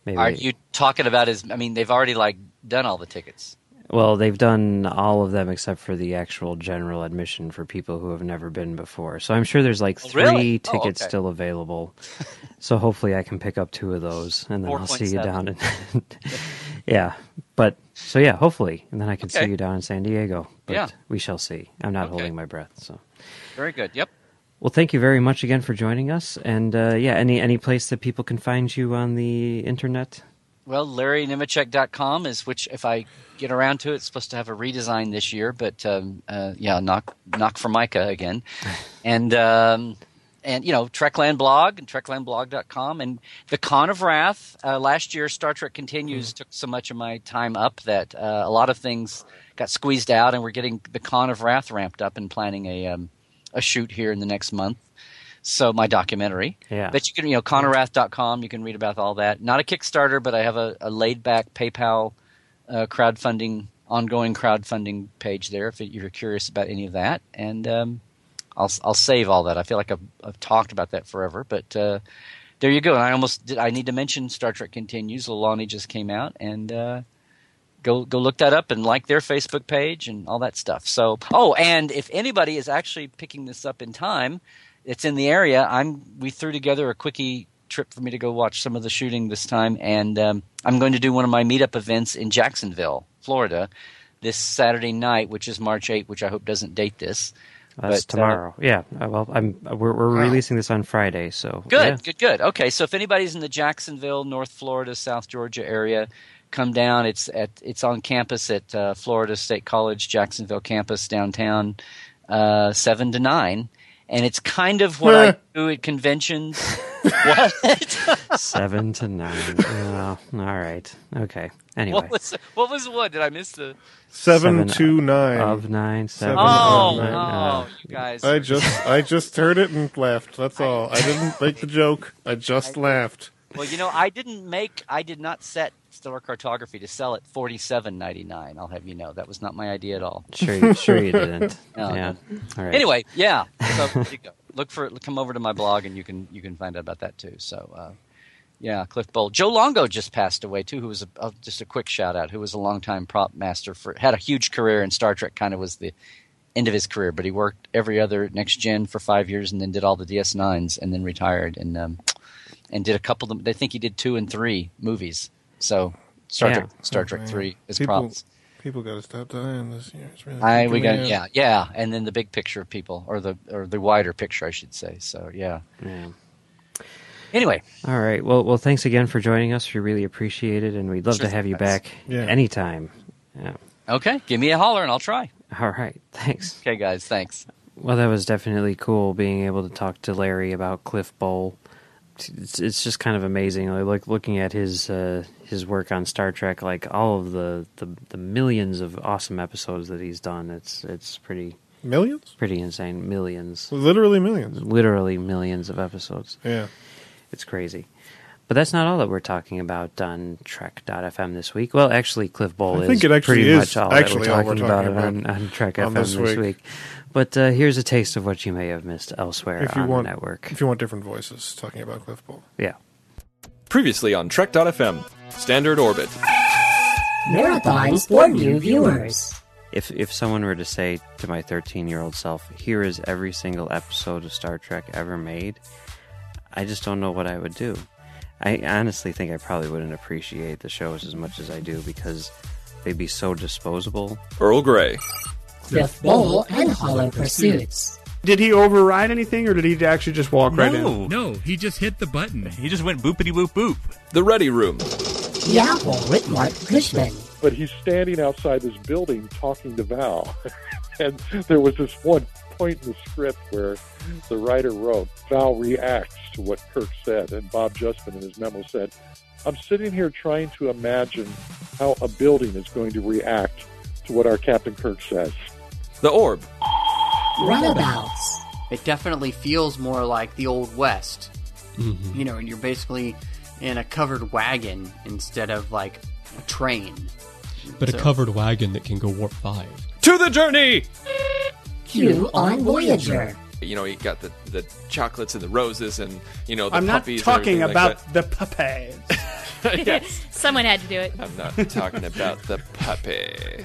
maybe. Are you talking about his? I mean, they've already like done all the tickets. Well, they've done all of them except for the actual general admission for people who have never been before. So I'm sure there's like three oh, really? tickets oh, okay. still available. So hopefully I can pick up two of those, and then I'll see you down in. Yeah, but so yeah, hopefully, and then I can okay. see you down in San Diego. But yeah. we shall see. I'm not okay. holding my breath. So very good. Yep. Well, thank you very much again for joining us, and uh, yeah, any any place that people can find you on the internet. Well, Larry Nemecek dot com is which, if I get around to it, it's supposed to have a redesign this year. But um, uh, yeah, knock knock for Micah again, and um, and you know Trekland blog and Trekland blog dot com and the Con of Wrath. Uh, last year, Star Trek Continues mm. took so much of my time up that uh, a lot of things got squeezed out, and we're getting the Con of Wrath ramped up and planning a um, a shoot here in the next month. So my documentary. Yeah. But you can, you know, con of wrath dot com, you can read about all that. Not a Kickstarter, but I have a, a laid-back PayPal uh, crowdfunding, ongoing crowdfunding page there if you're curious about any of that. And um, I'll I'll save all that. I feel like I've, I've talked about that forever. But uh, there you go. And I almost did, I need to mention Star Trek Continues. Lolani just came out. And uh, go go look that up and like their Facebook page and all that stuff. So, oh, and if anybody is actually picking this up in time, it's in the area. I'm. We threw together a quickie trip for me to go watch some of the shooting this time, and um, I'm going to do one of my meetup events in Jacksonville, Florida, this Saturday night, which is March eighth, which I hope doesn't date this. That's but, tomorrow. Uh, yeah. Well, I'm. We're, we're wow. releasing this on Friday, so good, yeah. good, good. Okay, so if anybody's in the Jacksonville, North Florida, South Georgia area, come down. It's at. It's on campus at uh, Florida State College, Jacksonville campus downtown, uh, seven to nine. And it's kind of what I do at conventions. What? Seven to nine. Oh, all right. Okay. Anyway. What was, what was what? Did I miss the... Seven, seven to nine. Of nine. Seven, seven oh, of nine. Oh, oh, you guys. I just I just heard it and laughed. That's all. I didn't make the joke. I just I, laughed. Well, you know, I didn't make... I did not set Stellar Cartography to sell at forty-seven ninety-nine. I'll have you know. That was not my idea at all. Sure you, sure you didn't. No, yeah. No. All right. Anyway, yeah. So there you go. Look for come over to my blog and you can you can find out about that too. So uh, yeah, Cliff Bowl. Joe Longo just passed away too, who was a, uh, just a quick shout out, who was a longtime prop master for had a huge career in Star Trek, kind of was the end of his career, but he worked every other next gen for five years and then did all the D S nines and then retired and um, and did a couple of them. I think he did two and three movies. So Star yeah. Trek Star Trek oh, three is people, props. People got to stop dying this year. It's really I we got yeah yeah, and then the big picture of people, or the or the wider picture, I should say. So yeah. Yeah. Anyway. All right. Well, well, thanks again for joining us. We really appreciate it, and we'd love sure to have you thanks. back yeah. anytime. Yeah. Okay. Give me a holler, and I'll try. All right. Thanks. Okay, guys. Thanks. Well, that was definitely cool being able to talk to Larry about Cliff Bowl. It's it's just kind of amazing. I like looking at his uh, his work on Star Trek, like all of the, the, the millions of awesome episodes that he's done. It's it's pretty millions, pretty insane. Millions, literally millions, literally millions of episodes. Yeah, it's crazy. But that's not all that we're talking about on Trek dot f m this week. Well, actually, Cliff Bowl I think is it actually pretty is much all actually that we're all talking, we're about, talking about on, on Trek on F M this this week. week. But uh, here's a taste of what you may have missed elsewhere if you on want, the network. If you want different voices talking about Cliff Bowl. Yeah. Previously on Trek dot f m, Standard Orbit. Marathons for new viewers. If if someone were to say to my thirteen-year-old self, here is every single episode of Star Trek ever made, I just don't know what I would do. I honestly think I probably wouldn't appreciate the shows as much as I do because they'd be so disposable. Earl Grey. Cliff Bowl and Hollow Pursuits. Did he override anything, or did he actually just walk no, right in? No, he just hit the button. He just went boopity boop boop. The Ready Room. The Apple with Mark Cushman. But he's standing outside this building talking to Val. And there was this one point in the script where the writer wrote, Val reacts to what Kirk said. And Bob Justman in his memo said, I'm sitting here trying to imagine how a building is going to react to what our Captain Kirk says. The Orb. Runabouts. It definitely feels more like the Old West. Mm-hmm. You know, and you're basically in a covered wagon instead of like a train. But so. a covered wagon that can go warp five. To the journey! Q on Voyager. You know, you got the, the chocolates and the roses and, you know, the I'm puppies. I'm not talking and about like the puppies. Yes. Someone had to do it. I'm not talking about the puppy.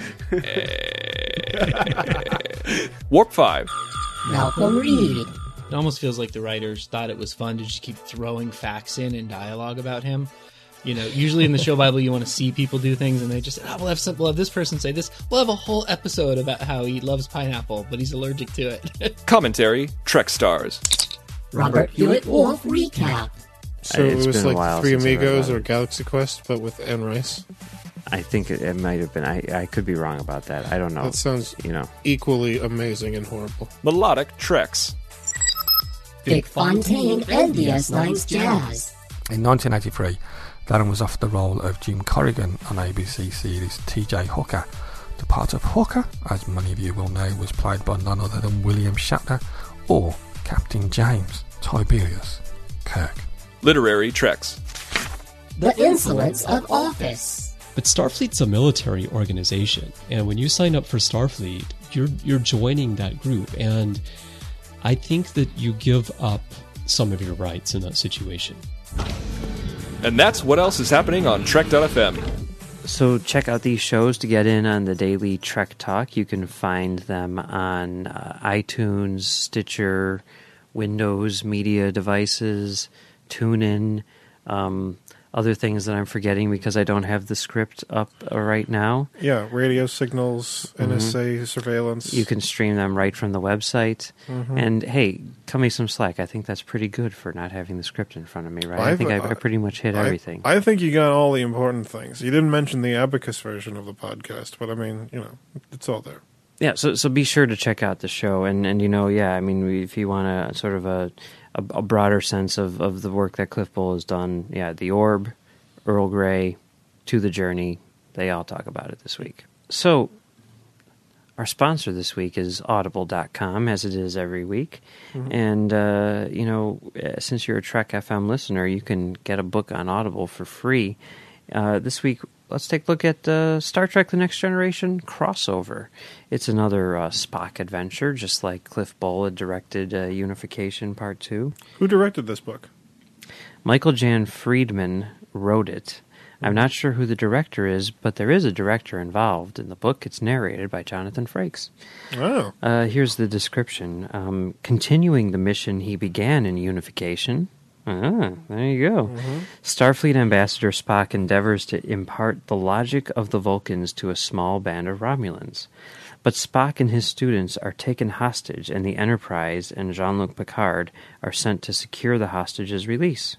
Warp five. Malcolm Reed. It almost feels like the writers thought it was fun to just keep throwing facts in and dialogue about him. You know, usually in the show Bible, you want to see people do things, and they just, oh, we'll have, some, we'll have this person say this. We'll have a whole episode about how he loves pineapple, but he's allergic to it. Commentary, Trek Stars. Robert Hewitt Wolf recap. So It's it was been a like while Three since I read Amigos about or it. Galaxy Quest, but with Anne Rice. I think it, it might have been. I, I could be wrong about that. I don't know. That sounds you know equally amazing and horrible. Melodic Treks. Dick Fontaine and D S nine's Jazz. In nineteen eighty-three, Darren was offered the role of Jim Corrigan on A B C series T J Hooker. The part of Hooker, as many of you will know, was played by none other than William Shatner or Captain James Tiberius Kirk. Literary Treks. The Insolence of Office. But Starfleet's a military organization, and when you sign up for Starfleet, you're you're joining that group, and I think that you give up some of your rights in that situation. And that's what else is happening on Trek dot f m. So check out these shows to get in on the daily Trek Talk. You can find them on uh, iTunes, Stitcher, Windows media devices, TuneIn, um, other things that I'm forgetting because I don't have the script up uh, right now. Yeah, radio signals, N S A Mhm. surveillance. You can stream them right from the website. Mhm. And hey, cut me some slack. I think that's pretty good for not having the script in front of me, right? I I've- think I, I pretty much hit I- everything. I think you got all the important things. You didn't mention the Abacus version of the podcast, but I mean, you know, it's all there. Yeah, so so be sure to check out the show, and, and you know, yeah, I mean, if you want a sort of a, a, a broader sense of, of the work that Cliff Bull has done, yeah, The Orb, Earl Grey, To the Journey, they all talk about it this week. So, our sponsor this week is Audible dot com, as it is every week, Mhm. and, uh, you know, since you're a Trek F M listener, you can get a book on Audible for free. Uh, this week, let's take a look at uh, Star Trek The Next Generation Crossover. It's another uh, Spock adventure, just like Cliff Bull had directed uh, Unification Part two. Who directed this book? Michael Jan Friedman wrote it. I'm not sure who the director is, but there is a director involved. In the book, it's narrated by Jonathan Frakes. Oh. Uh, here's the description. Um, continuing the mission he began in Unification... Ah, there you go. Mm-hmm. Starfleet Ambassador Spock endeavors to impart the logic of the Vulcans to a small band of Romulans. But Spock and his students are taken hostage, and the Enterprise and Jean-Luc Picard are sent to secure the hostages' release.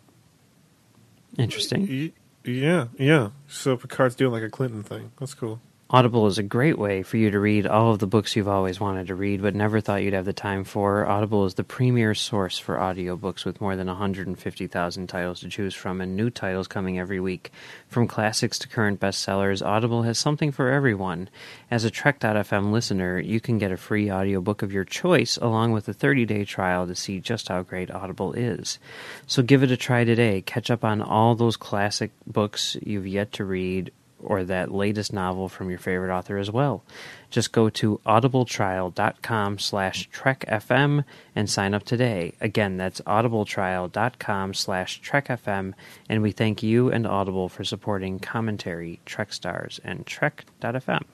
Interesting. Y- yeah, yeah. So Picard's doing like a Clinton thing. That's cool. Audible is a great way for you to read all of the books you've always wanted to read but never thought you'd have the time for. Audible is the premier source for audiobooks with more than one hundred fifty thousand titles to choose from and new titles coming every week. From classics to current bestsellers, Audible has something for everyone. As a Trek dot f m listener, you can get a free audiobook of your choice along with a thirty-day trial to see just how great Audible is. So give it a try today. Catch up on all those classic books you've yet to read or that latest novel from your favorite author as well. Just go to audibletrial.com slash trekfm and sign up today. Again, that's audibletrial.com slash trekfm, and we thank you and Audible for supporting Commentary, Trek Stars, and Trek dot f m.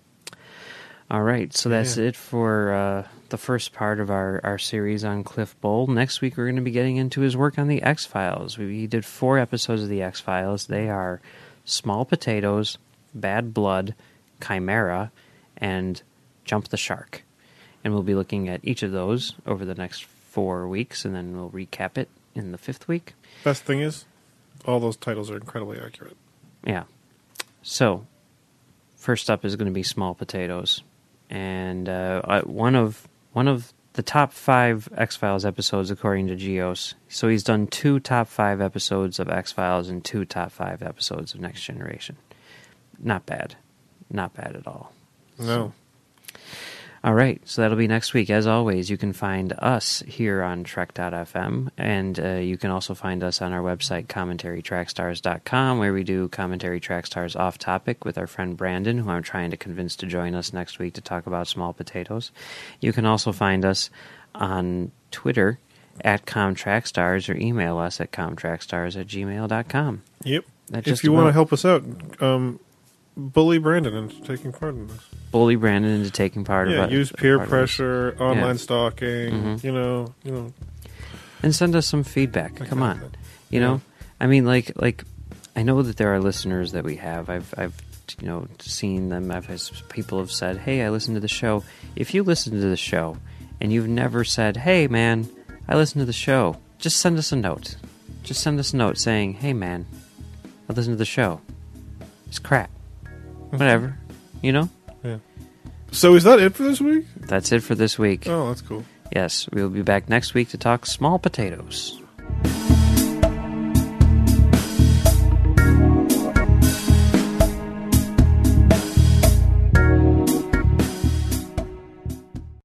All right, so that's Yeah. it for uh, the first part of our, our series on Cliff Bull. Next week, we're going to be getting into his work on the X-Files. We did four episodes of the X-Files. They are Small Potatoes, Bad Blood, Chimera, and Jump the Shark. And we'll be looking at each of those over the next four weeks, and then we'll recap it in the fifth week. Best thing is, all those titles are incredibly accurate. Yeah. So, first up is going to be Small Potatoes. And uh, one of one of the top five X-Files episodes according to Geos. So he's done two top five episodes of X-Files and two top five episodes of Next Generation. Not bad. Not bad at all. No. All right, so that'll be next week. As always, you can find us here on Trek dot f m, and uh, you can also find us on our website, commentary track stars dot com, where we do Commentary Track Stars off-topic with our friend Brandon, who I'm trying to convince to join us next week to talk about Small Potatoes. You can also find us on Twitter at ComTrackStars or email us at ComTrackStars at gmail dot com. Yep. That if you want to help us out, um, bully Brandon into taking part in this. Bully Brandon into taking part yeah, of it. use peer pressure, online yeah. stalking, mm-hmm. you know, you know. And send us some feedback. Come on. You yeah. know? I mean, like, like, I know that there are listeners that we have. I've, I've, you know, seen them. I've had people have said, "Hey, I listened to the show." If you listen to the show and you've never said, "Hey, man, I listened to the show," just send us a note. Just send us a note saying, "Hey, man, I listened to the show. It's crap." Whatever, you know. Yeah. So is that it for this week? That's it for this week. Oh, that's cool. Yes, we will be back next week to talk small potatoes.